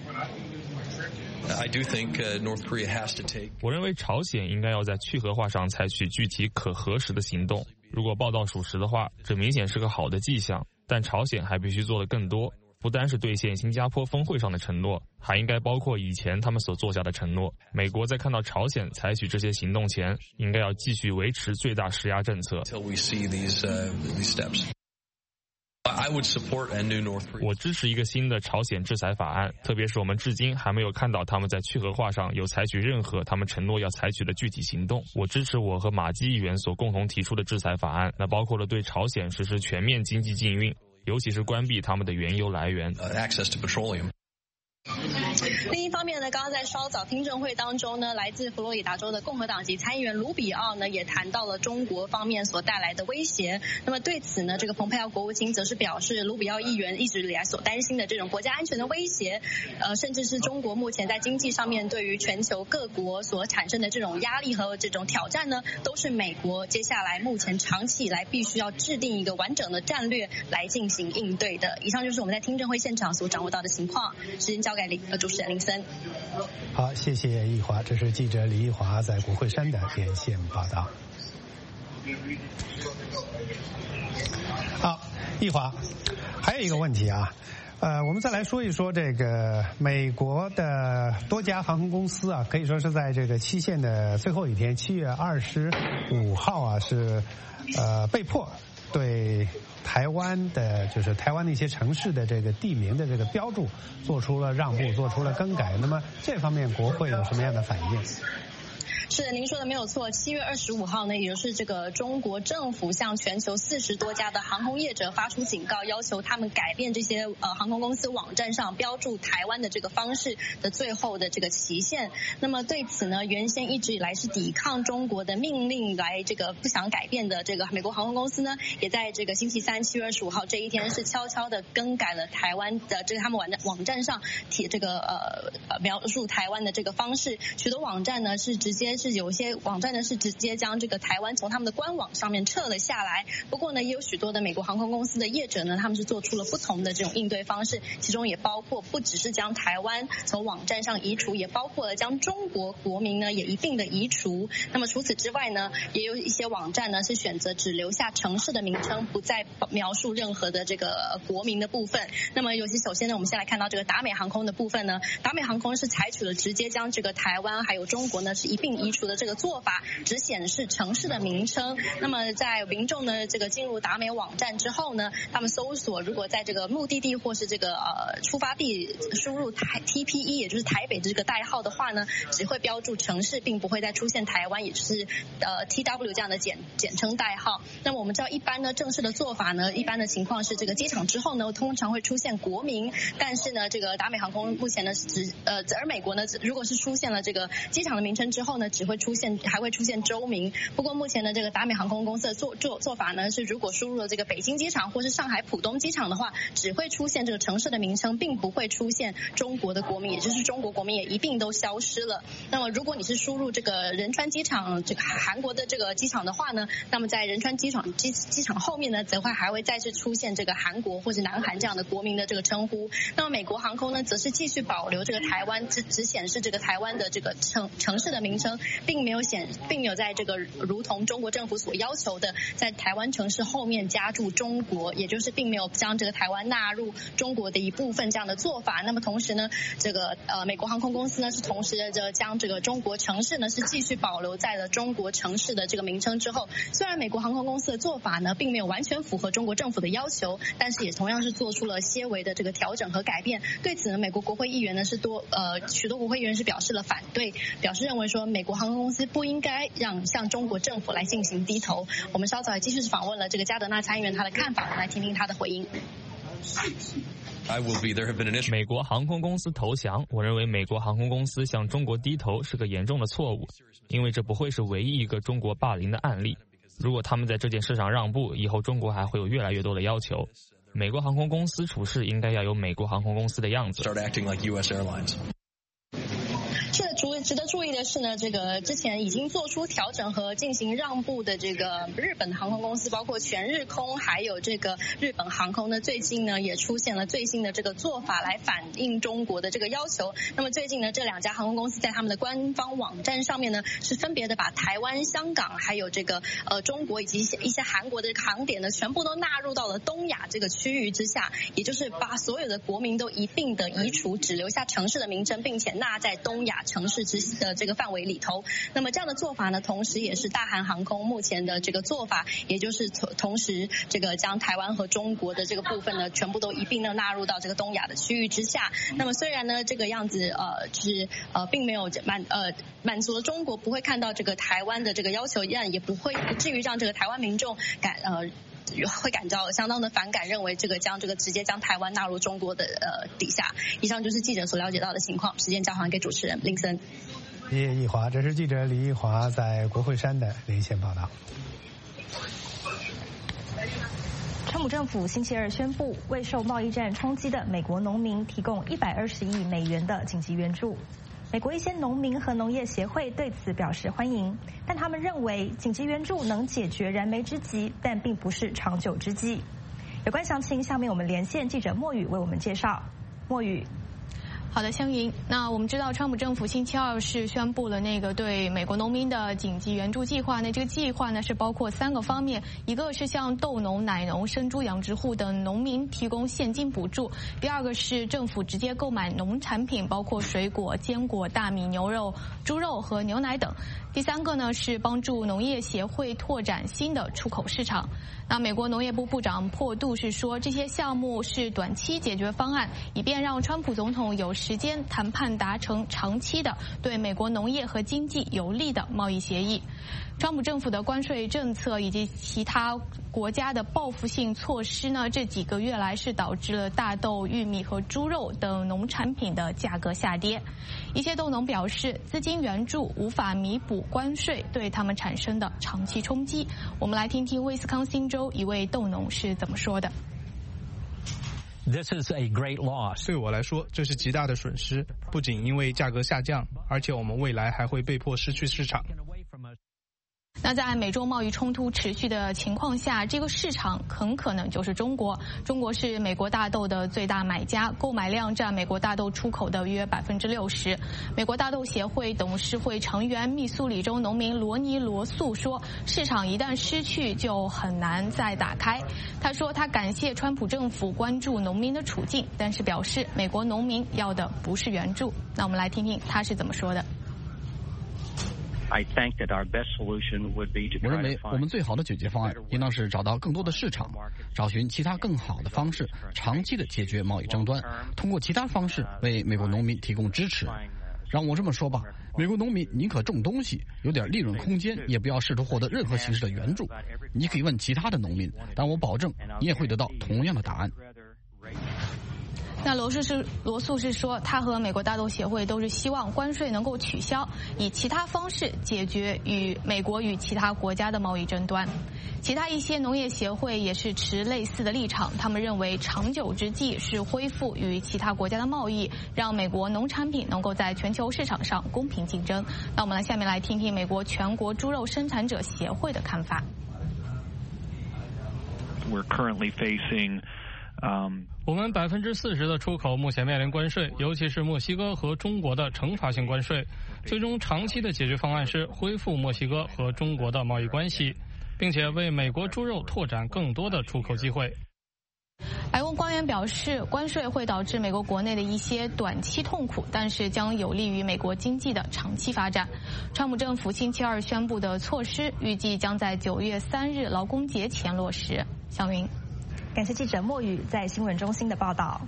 Speaker 5: 我认为朝鲜应该要在去核化上采取具体可核实的行动。如果报道属实的话，这明显是个好的迹象。但朝鲜还必须做得更多，不单是兑现新加坡峰会上的承诺，还应该包括以前他们所做下的承诺。美国在看到朝鲜采取这些行动前，应该要继续维持最大施压政策。我支持一个新的朝鲜制裁法案，特别是我们至今还没有看到他们在去核化上有采取任何他们承诺要采取的具体行动。我支持我和马基议员所共同提出的制裁法案，那包括了对朝鲜实施全面经济禁运，尤其是关闭他们的原油来源。
Speaker 19: 另一方面呢，刚刚在稍早听证会当中呢，来自佛罗里达州的共和党籍参议员卢比奥呢也谈到了中国方面所带来的威胁。那么对此呢，这个蓬佩奥国务卿则是表示，卢比奥议员一直以来所担心的这种国家安全的威胁，甚至是中国目前在经济上面对于全球各国所产生的这种压力和这种挑战呢，都是美国接下来目前长期以来必须要制定一个完整的战略来进行应对的。以上就是我们在听证会现场所掌握到的情况。时间交给主持人林森。
Speaker 1: 好，谢谢易华，这是记者李易华在国会山的连线报道。好，易华，还有一个问题啊，我们再来说一说这个美国的多家航空公司啊，可以说是在这个期限的最后一天，7月25号啊，是被迫对台湾的一些城市的这个地名的这个标注做出了让步，做出了更改。那么这方面国会有什么样的反应？
Speaker 19: 是的，您说的没有错。7月25号呢，也就是这个中国政府向全球40多家的航空业者发出警告，要求他们改变这些航空公司网站上标注台湾的这个方式的最后的这个期限。那么对此呢，原先一直以来是抵抗中国的命令来这个不想改变的这个美国航空公司呢，也在这个星期三7月25号这一天是悄悄的更改了台湾的这个他们网站上这个描述台湾的这个方式。许多网站呢是直接是有一些网站呢是直接将这个台湾从他们的官网上面撤了下来。不过呢，也有许多的美国航空公司的业者呢，他们是做出了不同的这种应对方式，其中也包括不只是将台湾从网站上移除，也包括了将中国国民呢也一并的移除。那么除此之外呢，也有一些网站呢是选择只留下城市的名称，不再描述任何的这个国民的部分。那么首先呢，我们先来看到这个达美航空的部分呢，达美航空是采取了直接将这个台湾还有中国呢是一并移除的这个做法，只显示城市的名称。那么在民众呢这个进入达美网站之后呢，他们搜索如果在这个目的地或是这个出发地输入TPE 也就是台北这个代号的话呢，只会标注城市，并不会再出现台湾也就是TW 这样的简称代号。那么我们知道一般呢正式的做法呢，一般的情况是这个机场之后呢通常会出现国名，但是呢这个达美航空目前呢而美国呢如果是出现了这个机场的名称之后呢，还会出现州名。不过目前呢这个达美航空公司的做法呢是，如果输入了这个北京机场或是上海浦东机场的话，只会出现这个城市的名称，并不会出现中国的国名，也就是中国国民也一并都消失了。那么如果你是输入这个仁川机场这个韩国的这个机场的话呢，那么在仁川机场后面呢还会再次出现这个韩国或者南韩这样的国民的这个称呼。那么美国航空呢则是继续保留这个台湾只显示这个台湾的这个城市的名称，并没有在这个如同中国政府所要求的在台湾城市后面加注中国，也就是并没有将这个台湾纳入中国的一部分这样的做法。那么同时呢这个美国航空公司呢是同时将这个中国城市呢是继续保留在了中国城市的这个名称之后。虽然美国航空公司的做法呢并没有完全符合中国政府的要求，但是也同样是做出了些微的这个调整和改变。对此呢，美国国会议员呢许多国会议员是表示了反对，表示认为说美国航空公司不应该向中国政府来进行低头。我们稍早也继续访问了这个加德纳参议员他的看法，来听听他的回应。
Speaker 5: 美国航空公司投降，我认为美国航空公司向中国低头是个严重的错误，因为这不会是唯一一个中国霸凌的案例。如果他们在这件事上让步，以后中国还会有越来越多的要求。美国航空公司处事应该要有美国航空公司的样子。
Speaker 19: 值得注意的是呢，这个之前已经做出调整和进行让步的这个日本航空公司，包括全日空还有这个日本航空呢，最近呢也出现了最新的这个做法来反映中国的这个要求。那么最近呢，这两家航空公司在他们的官方网站上面呢，是分别的把台湾、香港还有这个中国以及一些韩国的航点呢，全部都纳入到了东亚这个区域之下，也就是把所有的国民都一并的移除，只留下城市的名称，并且纳在东亚城市的这个范围里头。那么这样的做法呢，同时也是大韩航空目前的这个做法，也就是同时这个将台湾和中国的这个部分呢，全部都一并的纳入到这个东亚的区域之下。那么虽然呢这个样子就是并没有满足了中国不会看到这个台湾的这个要求，但也不至于让这个台湾民众会感到相当的反感，认为直接将台湾纳入中国的底下。以上就是记者所了解到的情况，时间交还给主持人林森。
Speaker 1: 谢谢易华，这是记者李易华在国会山的连线报道。
Speaker 2: 川普政府星期二宣布，为受贸易战冲击的美国农民提供120亿美元的紧急援助。美国一些农民和农业协会对此表示欢迎，但他们认为紧急援助能解决燃眉之急，但并不是长久之计。有关详情，下面我们连线记者莫宇为我们介绍。莫宇。
Speaker 4: 好的，香云。那我们知道，川普政府星期二是宣布了那个对美国农民的紧急援助计划。那这个计划呢是包括3个方面，一个是向豆农、奶农、生猪养殖户等农民提供现金补助；第二个是政府直接购买农产品，包括水果、坚果、大米、牛肉、猪肉和牛奶等； 第3个呢是帮助农业协会拓展新的出口市场。那美国农业部部长珀杜是说，这些项目是短期解决方案，以便让川普总统有时间谈判达成长期的对美国农业和经济有利的贸易协议。川普政府的关税政策以及其他国家的报复性措施呢，这几个月来是导致了大豆、玉米和猪肉等农产品的价格下跌。一些豆农表示，资金援助无法弥补关税对他们产生的长期冲击。我们来听听威斯康星州一位豆农是怎么说的。
Speaker 20: This is a great loss. 对我来说，这是极大的损失。不仅因为价格下降，而且我们未来还会被迫失去市场。
Speaker 4: 那在美中贸易冲突持续的情况下，这个市场很可能就是中国。中国是美国大豆的最大买家，购买量占美国大豆出口的约60%。美国大豆协会董事会成员密苏里州农民罗尼·罗素说，市场一旦失去就很难再打开。他说他感谢川普政府关注农民的处境，但是表示美国农民要的不是援助。那我们来听听他是怎么说的。
Speaker 11: 我认为我们最好的解决方案应当是找到更多的市场，找寻其他更好的方式，长期的解决贸易争端，通过其他方式为美国农民提供支持。让我这么说吧，美国农民宁可种东西，有点利润空间，也不要试图获得任何形式的援助。你可以问其他的农民，但我保证你也会得到同样的答案。
Speaker 4: 那罗素是说，他和美国大豆协会都是希望关税能够取消，以其他方式解决与美国与其他国家的贸易争端。其他一些农业协会也是持类似的立场，他们认为长久之计是恢复与其他国家的贸易，让美国农产品能够在全球市场上公平竞争。那我们下面来听听美国全国猪肉生产者协会的看法。
Speaker 21: We're currently facing
Speaker 22: 我们40%的出口目前面临关税，尤其是墨西哥和中国的惩罚性关税。最终长期的解决方案是恢复墨西哥和中国的贸易关系，并且为美国猪肉拓展更多的出口机会。
Speaker 4: 白宫官员表示，关税会导致美国国内的一些短期痛苦，但是将有利于美国经济的长期发展。川普政府星期二宣布的措施，预计将在9月3日劳工节前落实。小云。
Speaker 2: 感谢记者莫宇在新闻中心的报道。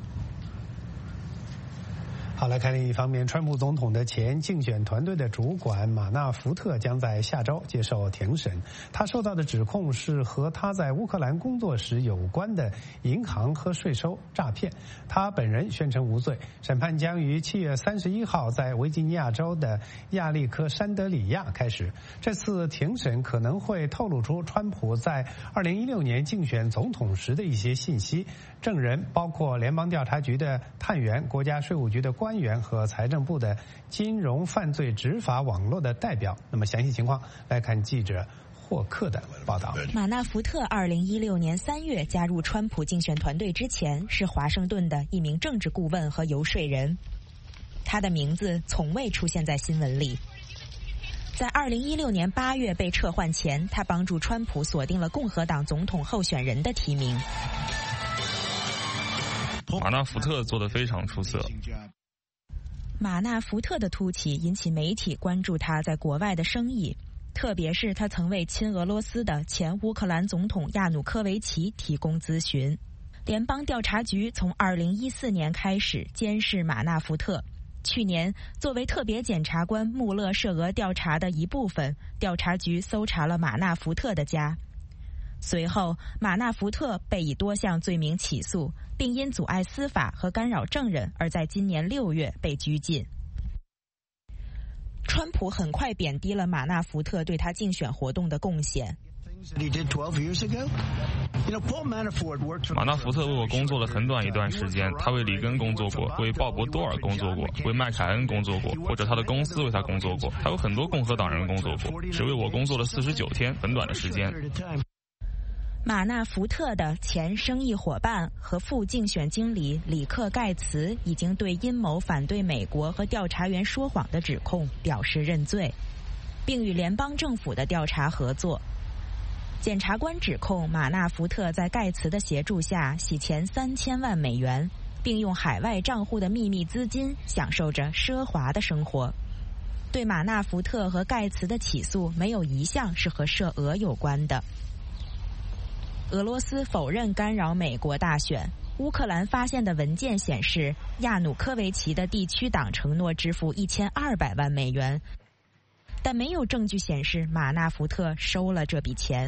Speaker 1: 好，来看另一方面，川普总统的前竞选团队的主管马纳福特将在下周接受庭审。他受到的指控是和他在乌克兰工作时有关的银行和税收诈骗。他本人宣称无罪。审判将于7月31号在维吉尼亚州的亚历克山德里亚开始。这次庭审可能会透露出川普在2016年竞选总统时的一些信息。证人包括联邦调查局的探员、国家税务局的官员和财政部的金融犯罪执法网络的代表。那么详细情况来看记者霍克的报道。
Speaker 14: 马纳福特2016年3月加入川普竞选团队之前，是华盛顿的一名政治顾问和游说人。他的名字从未出现在新闻里。在2016年8月被撤换前，他帮助川普锁定了共和党总统候选人的提名。
Speaker 5: 马纳福特做得非常出色。
Speaker 14: 马纳福特的突起引起媒体关注他在国外的生意，特别是他曾为亲俄罗斯的前乌克兰总统亚努科维奇提供咨询。联邦调查局从2014年开始监视马纳福特。去年，作为特别检察官穆勒涉俄调查的一部分，调查局搜查了马纳福特的家。随后，马纳福特被以多项罪名起诉，并因阻碍司法和干扰证人而在今年6月被拘禁。川普很快贬低了马纳福特对他竞选活动的贡献。
Speaker 5: 马纳福特为我工作了很短一段时间，他为里根工作过，为鲍勃多尔工作过，为麦凯恩工作过，或者他的公司为他工作过。他有很多共和党人工作过，只为我工作了49天，很短的时间。
Speaker 14: 马纳福特的前生意伙伴和副竞选经理里克盖茨已经对阴谋反对美国和调查员说谎的指控表示认罪，并与联邦政府的调查合作。检察官指控马纳福特在盖茨的协助下洗钱3000万美元，并用海外账户的秘密资金享受着奢华的生活。 对马纳福特和盖茨的起诉没有一项是和涉俄有关的。俄罗斯否认干扰美国大选。乌克兰发现的文件显示，亚努科维奇的地区党承诺支付1200万美元，但没有证据显示马纳福特收了这笔钱。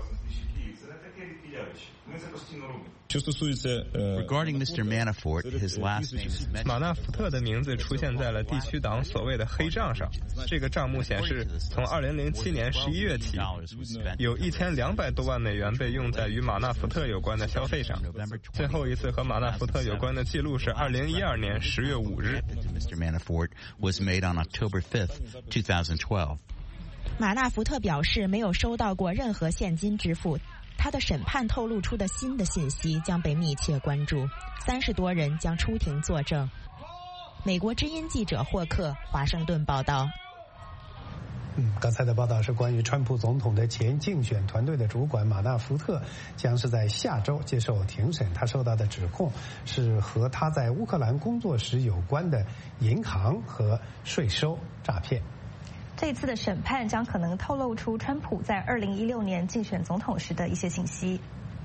Speaker 7: Regarding Mr. Manafort, his last name is mentioned.
Speaker 8: 马纳福特的名字出现在了地区党所谓的黑账上。这个账目显示，从2007年11月起，有1200多万美元被用在与马纳福特有关的消费上。最后一次和马纳福特有关的记录是2012年10月5日。
Speaker 7: Mr. Manafort was made on October 5th, 2012.
Speaker 14: 马纳福特表示没有收到过任何现金支付。他的审判透露出的新的信息将被密切关注，30多人将出庭作证。美国之音记者霍克，华盛顿报道。
Speaker 1: 刚才的报道是关于川普总统的前竞选团队的主管马纳福特将是在下周接受庭审，他受到的指控是和他在乌克兰工作时有关的银行和税收诈骗。
Speaker 2: 这一次的审判将可能透露出川普在2016年竞选总统时的一些信息。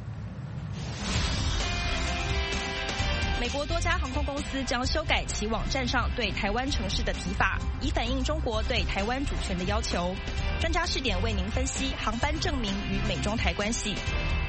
Speaker 2: 美国多家航空公司将修改其网站上对台湾城市的提法，以反映中国对台湾主权的要求。专家视点为您分析航班证明与美中台关系。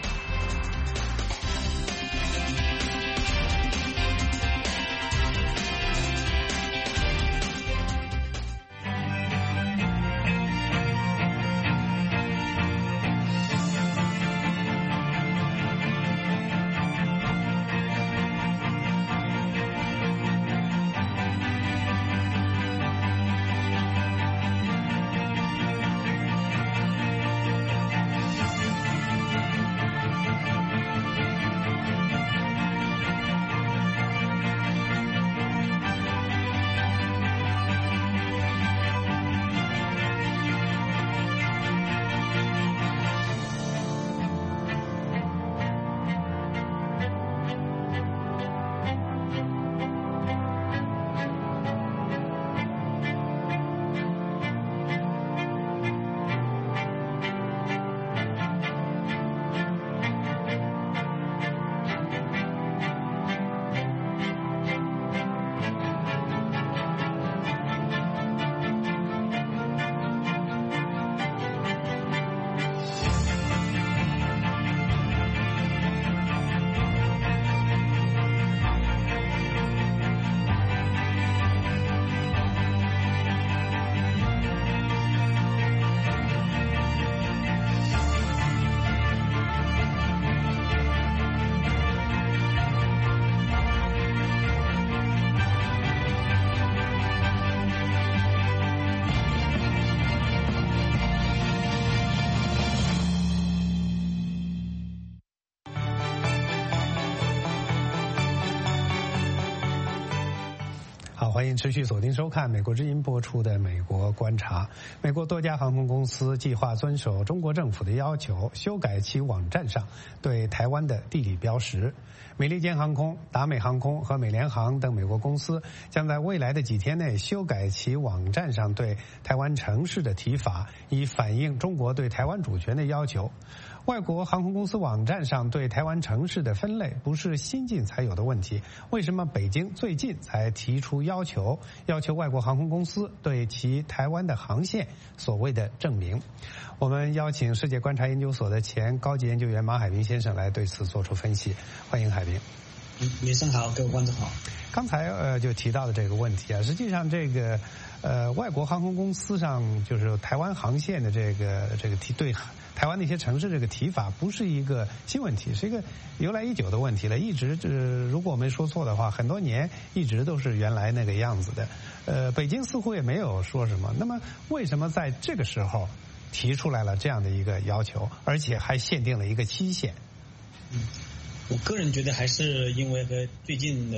Speaker 1: 欢迎持续锁定收看美国之音播出的《美国观察》。美国多家航空公司计划遵守中国政府的要求，修改其网站上对台湾的地理标识。美利坚航空、达美航空和美联航等美国公司将在未来的几天内修改其网站上对台湾城市的提法，以反映中国对台湾主权的要求。外国航空公司网站上对台湾城市的分类不是新近才有的问题，为什么北京最近才提出要求外国航空公司对其台湾的航线所谓的证明？我们邀请世界观察研究所的前高级研究员马海平先生来对此做出分析。欢迎海平。
Speaker 23: 晚上好，各位观众好。
Speaker 1: 刚才就提到的这个问题啊，实际上这个外国航空公司上就是台湾航线的这个对台湾那些城市这个提法不是一个新问题，是一个由来已久的问题了。一直如果我没说错的话，很多年一直都是原来那个样子的。北京似乎也没有说什么。那么为什么在这个时候提出来了这样的一个要求，而且还限定了一个期限？
Speaker 23: 我个人觉得还是因为和最近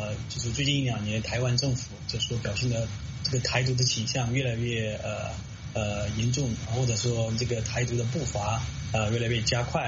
Speaker 23: 1-2年台湾政府所表现的这个台独的倾向越来越严重，或者说这个台独的步伐越来越加快，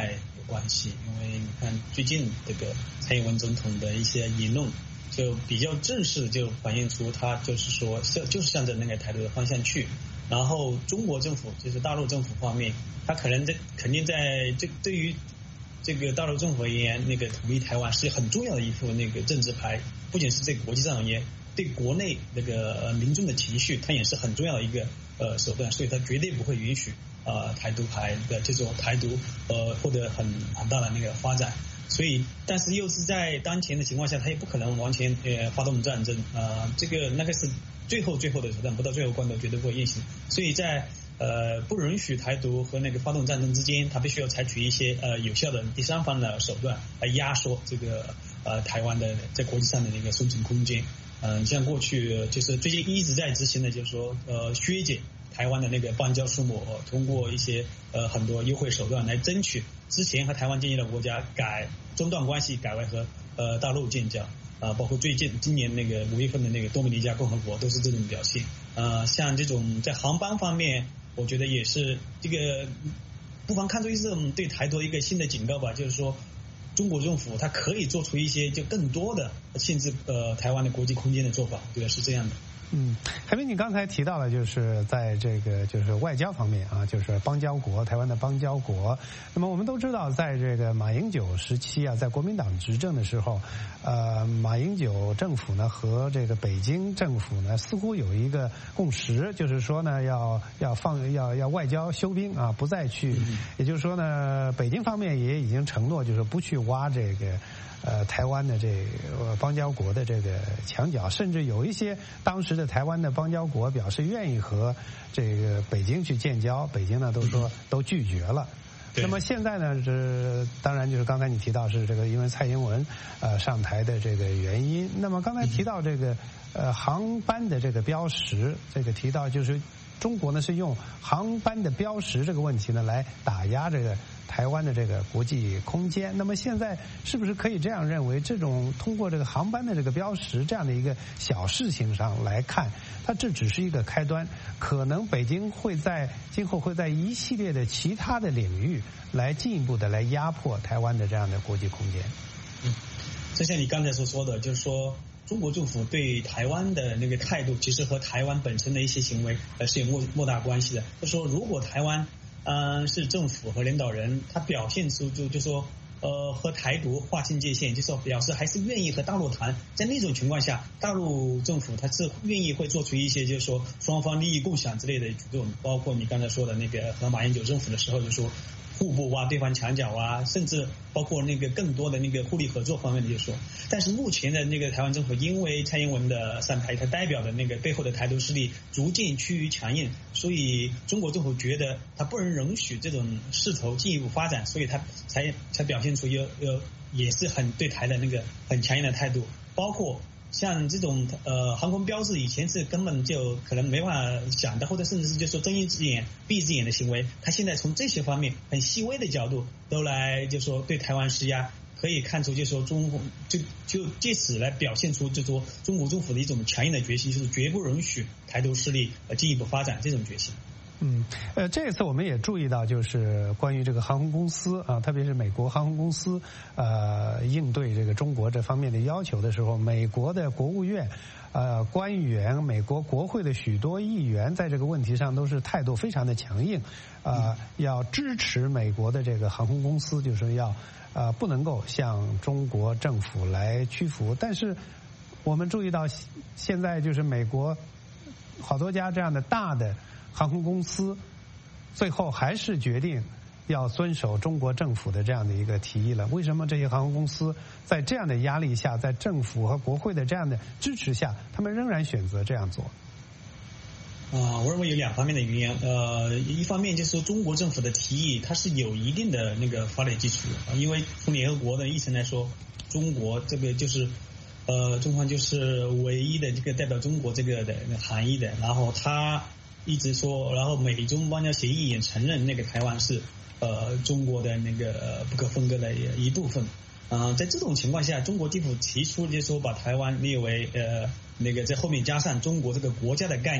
Speaker 23: 关系，因为你看最近这个蔡英文总统的一些言论，就比较正式就反映出他就是说就是向着那个台独的方向去。然后中国政府就是大陆政府方面，他肯定在对于这个大陆政府而言，那个统一台湾是很重要的一副那个政治牌，不仅是在国际上而言，对国内那个民众的情绪，它也是很重要的一个手段，所以他绝对不会允许台独牌的这种台独获得很大的那个发展。所以，但是又是在当前的情况下，他也不可能完全发动战争那个是最后的手段，不到最后关头绝对不会运行。所以在不允许台独和那个发动战争之间，他必须要采取一些有效的第三方的手段来压缩这个台湾的在国际上的那个生存空间。像过去就是最近一直在执行的，就是说削减台湾的那个邦交数目，通过一些很多优惠手段来争取之前和台湾建交的国家中断关系，改为和大陆建交。包括今年那个5月份的那个多米尼加共和国都是这种表现。像这种在航班方面，我觉得也是这个不妨看作这种对台独一个新的警告吧，就是说中国政府它可以做出一些就更多的限制台湾的国际空间的做法，我觉得是这样的。
Speaker 1: 海明，你刚才提到了，就是在这个就是外交方面啊，就是邦交国，台湾的邦交国。那么我们都知道，在这个马英九时期啊，在国民党执政的时候，马英九政府呢和这个北京政府呢似乎有一个共识，就是说呢要外交休兵啊，不再去，也就是说呢，北京方面也已经承诺，就是不去挖这个。台湾的这个邦交国的这个墙角，甚至有一些当时的台湾的邦交国表示愿意和这个北京去建交，北京呢都拒绝了。那么现在呢，当然就是刚才你提到是这个因为蔡英文上台的这个原因。那么刚才提到这个航班的这个标识，这个提到就是中国呢是用航班的标识这个问题呢来打压这个台湾的这个国际空间。那么现在是不是可以这样认为，这种通过这个航班的这个标识这样的一个小事情上来看，它这只是一个开端，可能北京今后会在一系列的其他的领域来进一步的来压迫台湾的这样的国际空间。
Speaker 23: 就像你刚才所说的，就是说中国政府对台湾的那个态度，其实和台湾本身的一些行为是有莫大关系的。就说如果台湾是政府和领导人，他表现出就说和台独划清界限，就说表示还是愿意和大陆谈，在那种情况下，大陆政府他是愿意会做出一些就是说双方利益共享之类的举动，包括你刚才说的那个和马英九政府的时候，就说互不挖对方墙角啊，甚至包括那个更多的那个互利合作方面的就说。但是目前的那个台湾政府，因为蔡英文的上台，他代表的那个背后的台独势力逐渐趋于强硬，所以中国政府觉得他不能容许这种势头进一步发展，所以他才表现出也是很对台的那个很强硬的态度，包括像这种航空标志以前是根本就可能没办法想的，或者甚至是就说睁一只眼闭一只眼的行为，他现在从这些方面很细微的角度都来就说对台湾施压，可以看出就说就借此来表现出就说中国政府的一种强硬的决心，就是绝不容许台独势力进一步发展这种决心。
Speaker 1: 这次我们也注意到，就是关于这个航空公司啊，特别是美国航空公司应对这个中国这方面的要求的时候，美国的国务院官员、美国国会的许多议员在这个问题上都是态度非常的强硬，要支持美国的这个航空公司，就是要不能够向中国政府来屈服。但是我们注意到，现在就是美国好多家这样的大的航空公司最后还是决定要遵守中国政府的这样的一个提议了。为什么这些航空公司在这样的压力下，在政府和国会的这样的支持下，他们仍然选择这样做？
Speaker 23: 我认为有两方面的原因。一方面就是说中国政府的提议它是有一定的那个法理基础的，因为从联合国的议程来说，中国这个就是中方就是唯一的这个代表中国这个的含义的，然后他一直说，然后美中邦交协议也承认那个台湾是中国的那个不可分割的一部分。在这种情况下，中国政府提出就是说把台湾列为那个在后面加上中国这个国家的概念，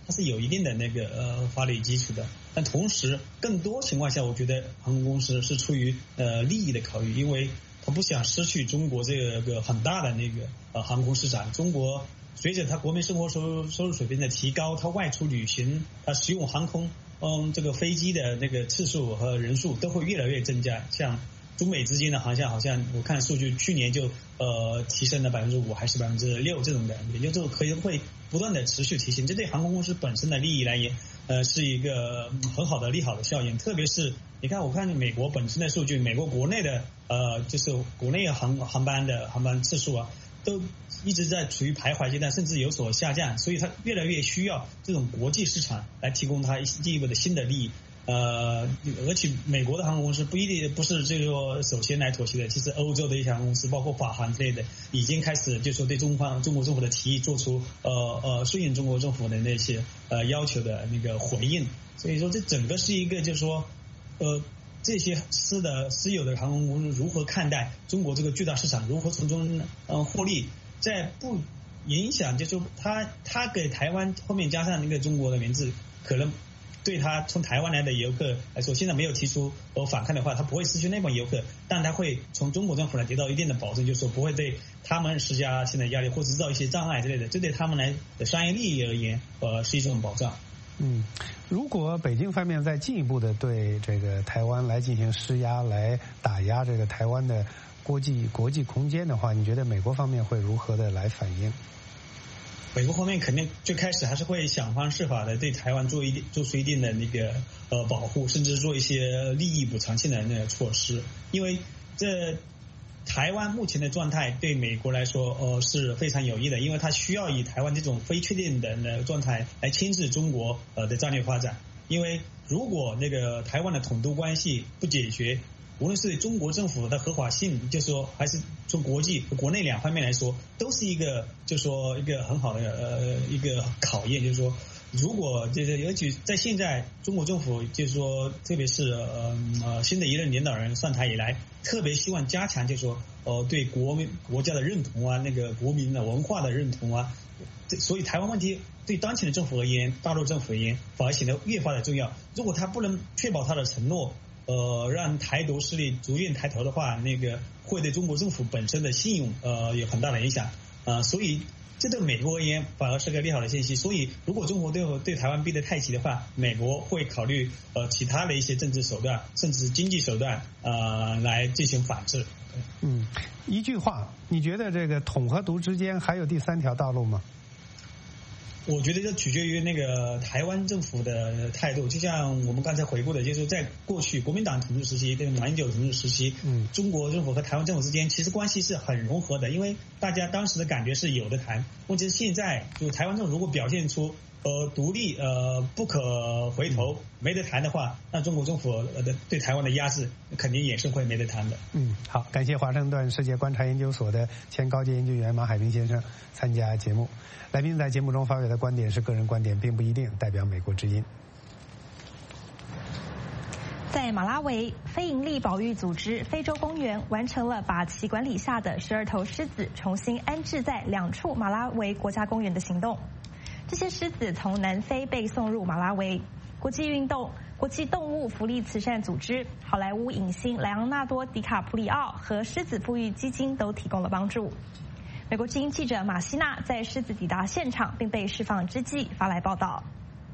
Speaker 23: 它是有一定的那个法律基础的。但同时，更多情况下，我觉得航空公司是出于利益的考虑，因为他不想失去中国这个很大的那个航空市场。中国随着它国民生活收入水平的提高，它外出旅行，它使用航空这个飞机的那个次数和人数都会越来越增加。像中美之间的航线，好像我看数据，去年就提升了5%还是6%这种感觉，也就可能会不断的持续提升。这对航空公司本身的利益来言，是一个很好的利好的效应。特别是你看，我看美国本身的数据，美国国内的就是国内航班次数啊，都一直在处于徘徊阶段，甚至有所下降，所以它越来越需要这种国际市场来提供它进一步的新的利益。而且美国的航空公司不是这个首先来妥协的，其实欧洲的一些航空公司，包括法航之类的，已经开始就是说对中国政府的提议做出顺应中国政府的那些要求的那个回应。所以说这整个是一个就是说这些私有的航空公司如何看待中国这个巨大市场，如何从中获利，在不影响就是说他给台湾后面加上那个中国的名字，可能对他从台湾来的游客来说，现在没有提出反抗的话，他不会失去那帮游客，但他会从中国政府来得到一定的保证，就是说不会对他们施加新的压力或制造一些障碍之类的，这对他们来的商业利益而言，是一种保障。
Speaker 1: 如果北京方面再进一步的对这个台湾来进行施压，来打压这个台湾的国际空间的话，你觉得美国方面会如何的来反应？
Speaker 23: 美国方面肯定最开始还是会想方设法的对台湾做出一定的那个保护，甚至做一些利益补偿性的那个措施，因为这台湾目前的状态对美国来说是非常有益的，因为它需要以台湾这种非确定的那个状态来牵制中国的战略发展。因为如果那个台湾的统独关系不解决，无论是中国政府的合法性，就是说还是从国际和国内两方面来说，都是一个就是说一个很好的一个考验。就是说如果尤其在现在中国政府就是说特别是新的一任领导人上台以来，特别希望加强就是说对国家的认同啊，那个国民的文化的认同啊，所以台湾问题对当前的政府而言，大陆政府而言反而显得越发的重要。如果他不能确保他的承诺，让台独势力逐渐抬头的话，那个会对中国政府本身的信用有很大的影响所以这对美国而言反而是个利好的信息。所以如果中国对台湾逼得太急的话，美国会考虑其他的一些政治手段甚至经济手段来进行反制。
Speaker 1: 一句话，你觉得这个统和独之间还有第三条道路吗？
Speaker 23: 我觉得这取决于那个台湾政府的态度。就像我们刚才回顾的，就是在过去国民党统治时期跟马英九统治时期，中国政府和台湾政府之间其实关系是很融合的，因为大家当时的感觉是有的谈。问题是现在就台湾政府如果表现出独立不可回头没得谈的话，那中国政府对台湾的压制肯定也是会没得谈的。
Speaker 1: 好，感谢华盛顿世界观察研究所的前高级研究员马海平先生参加节目。来宾在节目中发表的观点是个人观点，并不一定代表美国之音。
Speaker 2: 在马拉维，非营利保育组织非洲公园完成了把其管理下的12头狮子重新安置在2处马拉维国家公园的行动。这些狮子从南非被送入马拉维，国际动物福利慈善组织、好莱坞影星莱昂纳多·迪卡普里奥和狮子富裕基金都提供了帮助。美国之音记者马西娜在狮子抵达现场并被释放之际发来报道。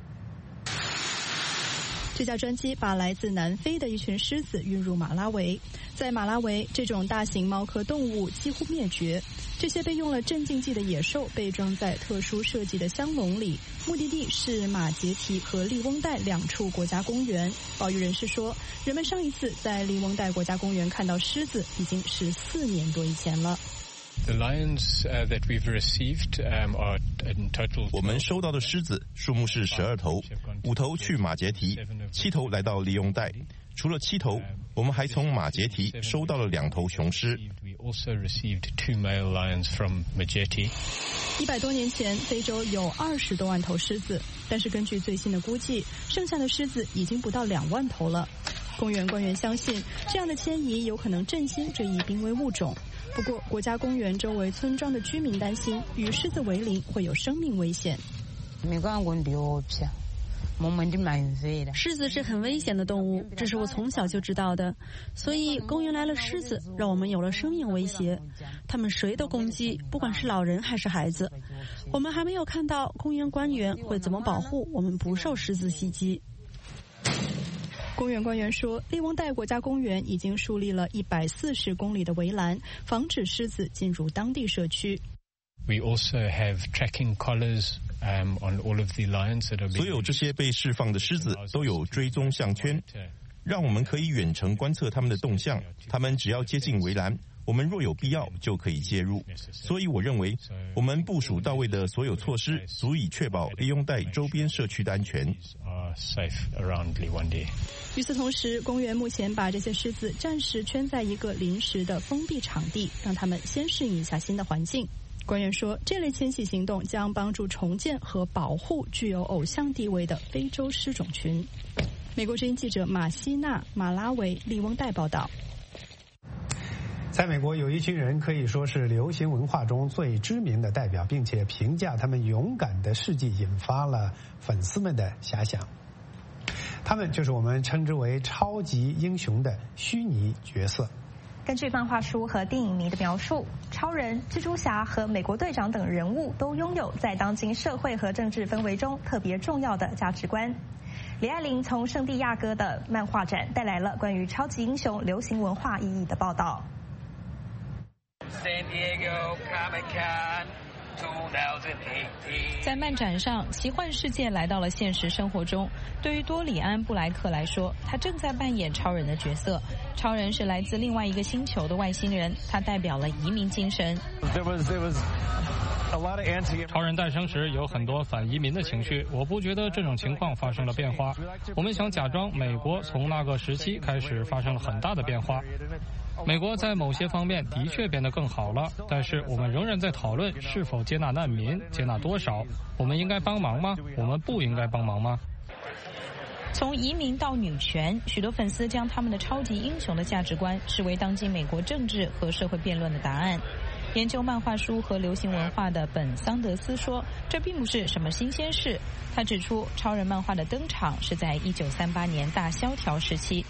Speaker 6: 这架专机把来自南非的一群狮子运入马拉维。在马拉维，这种大型猫科动物几乎灭绝。这些被用了镇静剂的野兽被装在特殊设计的箱笼里，目的地是马杰提和利翁代2处国家公园。保育人士说，人们上一次在利翁代国家公园看到狮子已经14年多以前了。
Speaker 9: 我们收到的狮子数目是12头，5头去马杰提，7头来到利翁代。除了7头，我们还从马杰提收到了2头雄狮。
Speaker 6: 100多年前，非洲有20多万头狮子，但是根据最新的估计，剩下的狮子已经不到2万头了。公园官员相信，这样的迁移有可能振兴这一濒危物种。不过，国家公园周围村庄的居民担心与狮子为邻会有生命危险。
Speaker 3: 狮子是很危险的动物，这是我从小就知道的。所以公园来了狮子，让我们有了生命威胁。他们谁都攻击，不管是老人还是孩子。我们还没有看到公园官员会怎么保护我们不受狮子袭击。
Speaker 6: 公园官员说，利翁代国家公园已经树立了140公里的围栏，防止狮子进入当地社区。
Speaker 10: We also have tracking collars on all of the lions that are being...
Speaker 9: 所有这些被释放的狮子都有追踪项圈，让我们可以远程观测它们的动向。它们只要接近围栏，我们若有必要就可以介入。所以我认为，我们部署到位的所有措施足以确保利翁带周边社区的安全。
Speaker 6: 与此同时，公园目前把这些狮子暂时圈在一个临时的封闭场地，让他们先适应一下新的环境。官员说，这类迁徙行动将帮助重建和保护具有偶像地位的非洲狮种群。美国之音记者马西娜，马拉维利翁带报道。
Speaker 1: 在美国，有一群人可以说是流行文化中最知名的代表，并且评价他们勇敢的事迹引发了粉丝们的遐想。他们就是我们称之为超级英雄的虚拟角色。
Speaker 2: 根据漫画书和电影迷的描述，超人、蜘蛛侠和美国队长等人物都拥有在当今社会和政治氛围中特别重要的价值观。李爱玲从圣地亚哥的漫画展带来了关于超级英雄流行文化意义的报道。
Speaker 15: 在漫展上，奇幻世界来到了现实生活中。对于多里安·布莱克来说，他正在扮演超人的角色。超人是来自另外一个星球的外星人，他代表了移民精神。
Speaker 22: 超人诞生时有很多反移民的情绪，我不觉得这种情况发生了变化。我们想假装美国从那个时期开始发生了很大的变化。美国在某些方面的确变得更好了，但是我们仍然在讨论是否接纳难民，接纳多少，我们应该帮忙吗？我们不应该帮忙吗？
Speaker 15: 从移民到女权，许多粉丝将他们的超级英雄的价值观视为当今美国政治和社会辩论的答案。研究漫画书和流行文化的本·桑德斯说，这并不是什么新鲜事。他指出，超人漫画的登场是在1938年大萧条时期。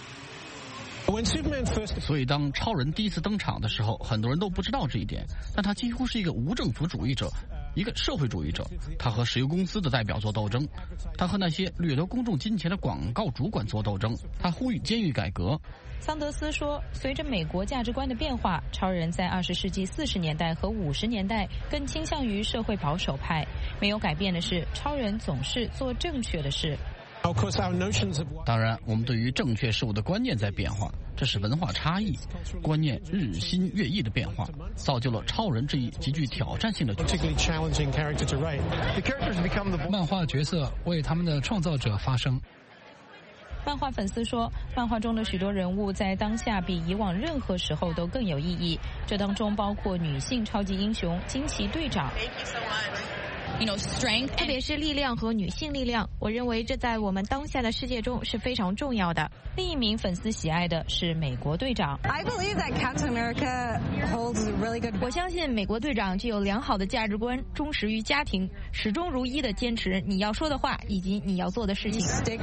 Speaker 11: 所以当超人第一次登场的时候，很多人都不知道这一点，但他几乎是一个无政府主义者，一个社会主义者。他和石油公司的代表做斗争，他和那些掠夺公众金钱的广告主管做斗争，他呼吁监狱改革。
Speaker 15: 桑德斯说，随着美国价值观的变化，超人在20世纪40年代和50年代更倾向于社会保守派。没有改变的是，超人总是做正确的事。
Speaker 11: 当然，我们对于正确事物的观念在变化，这是文化差异，观念日新月异的变化，造就了超人这一极具挑战性的角色。
Speaker 12: 漫画角色为他们的创造者发声。
Speaker 15: 漫画粉丝说，漫画中的许多人物在当下比以往任何时候都更有意义，这当中包括女性超级英雄惊奇队长。
Speaker 24: 特别是力量和女性力量，我认为这在我们当下的世界中是非常重要的。
Speaker 15: 另一名粉丝喜爱的是美国队长。
Speaker 24: 我相信美国队长具有良好的价值观，忠实于家庭，始终如一的坚持你要说的话以及你要做的事情。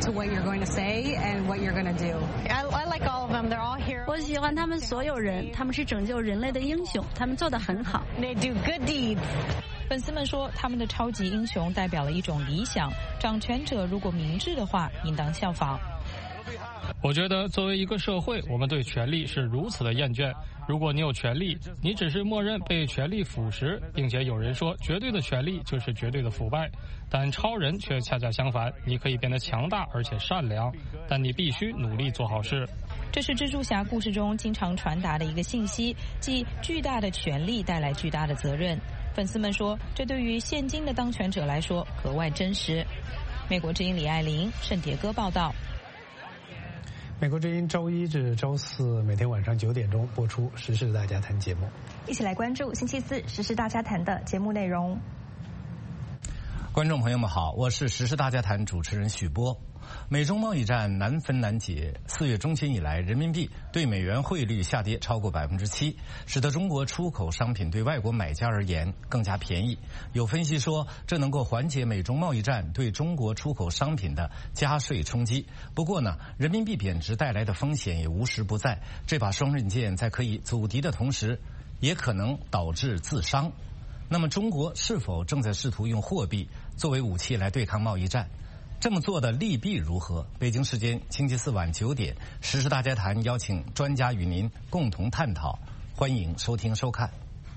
Speaker 3: 我喜欢他们所有人，他们是拯救人类的英雄，他们做得很好。
Speaker 15: 粉丝们说，他们的超级英雄代表了一种理想，掌权者如果明智的话，应当效仿。
Speaker 22: 我觉得作为一个社会，我们对权力是如此的厌倦。如果你有权力，你只是默认被权力腐蚀，并且有人说绝对的权力就是绝对的腐败。但超人却恰恰相反，你可以变得强大而且善良，但你必须努力做好事。
Speaker 15: 这是蜘蛛侠故事中经常传达的一个信息，即巨大的权力带来巨大的责任。粉丝们说，这对于现今的当权者来说格外真实。美国之音李爱玲，圣迭戈报道。
Speaker 1: 美国之音周一至周四每天晚上9点钟播出《时事大家谈》节目，
Speaker 2: 一起来关注星期四《时事大家谈》的节目内容。
Speaker 13: 观众朋友们好，我是时事大家谈主持人许波。美中贸易战难分难解，4月中旬以来，人民币对美元汇率下跌超过7%，使得中国出口商品对外国买家而言更加便宜。有分析说，这能够缓解美中贸易战对中国出口商品的加税冲击。不过呢，人民币贬值带来的风险也无时不在，这把双刃剑在可以阻敌的同时，也可能导致自伤。那么，中国是否正在试图用货币作为武器来对抗贸易战？这么做的利弊如何？北京时间星期4晚9点，时事大家谈邀请专家与您共同探讨，欢迎收听收看。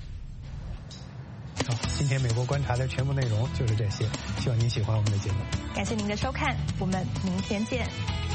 Speaker 1: 好，今天美国观察的全部内容就是这些，希望您喜欢我们的节目。
Speaker 2: 感谢您的收看，我们明天见。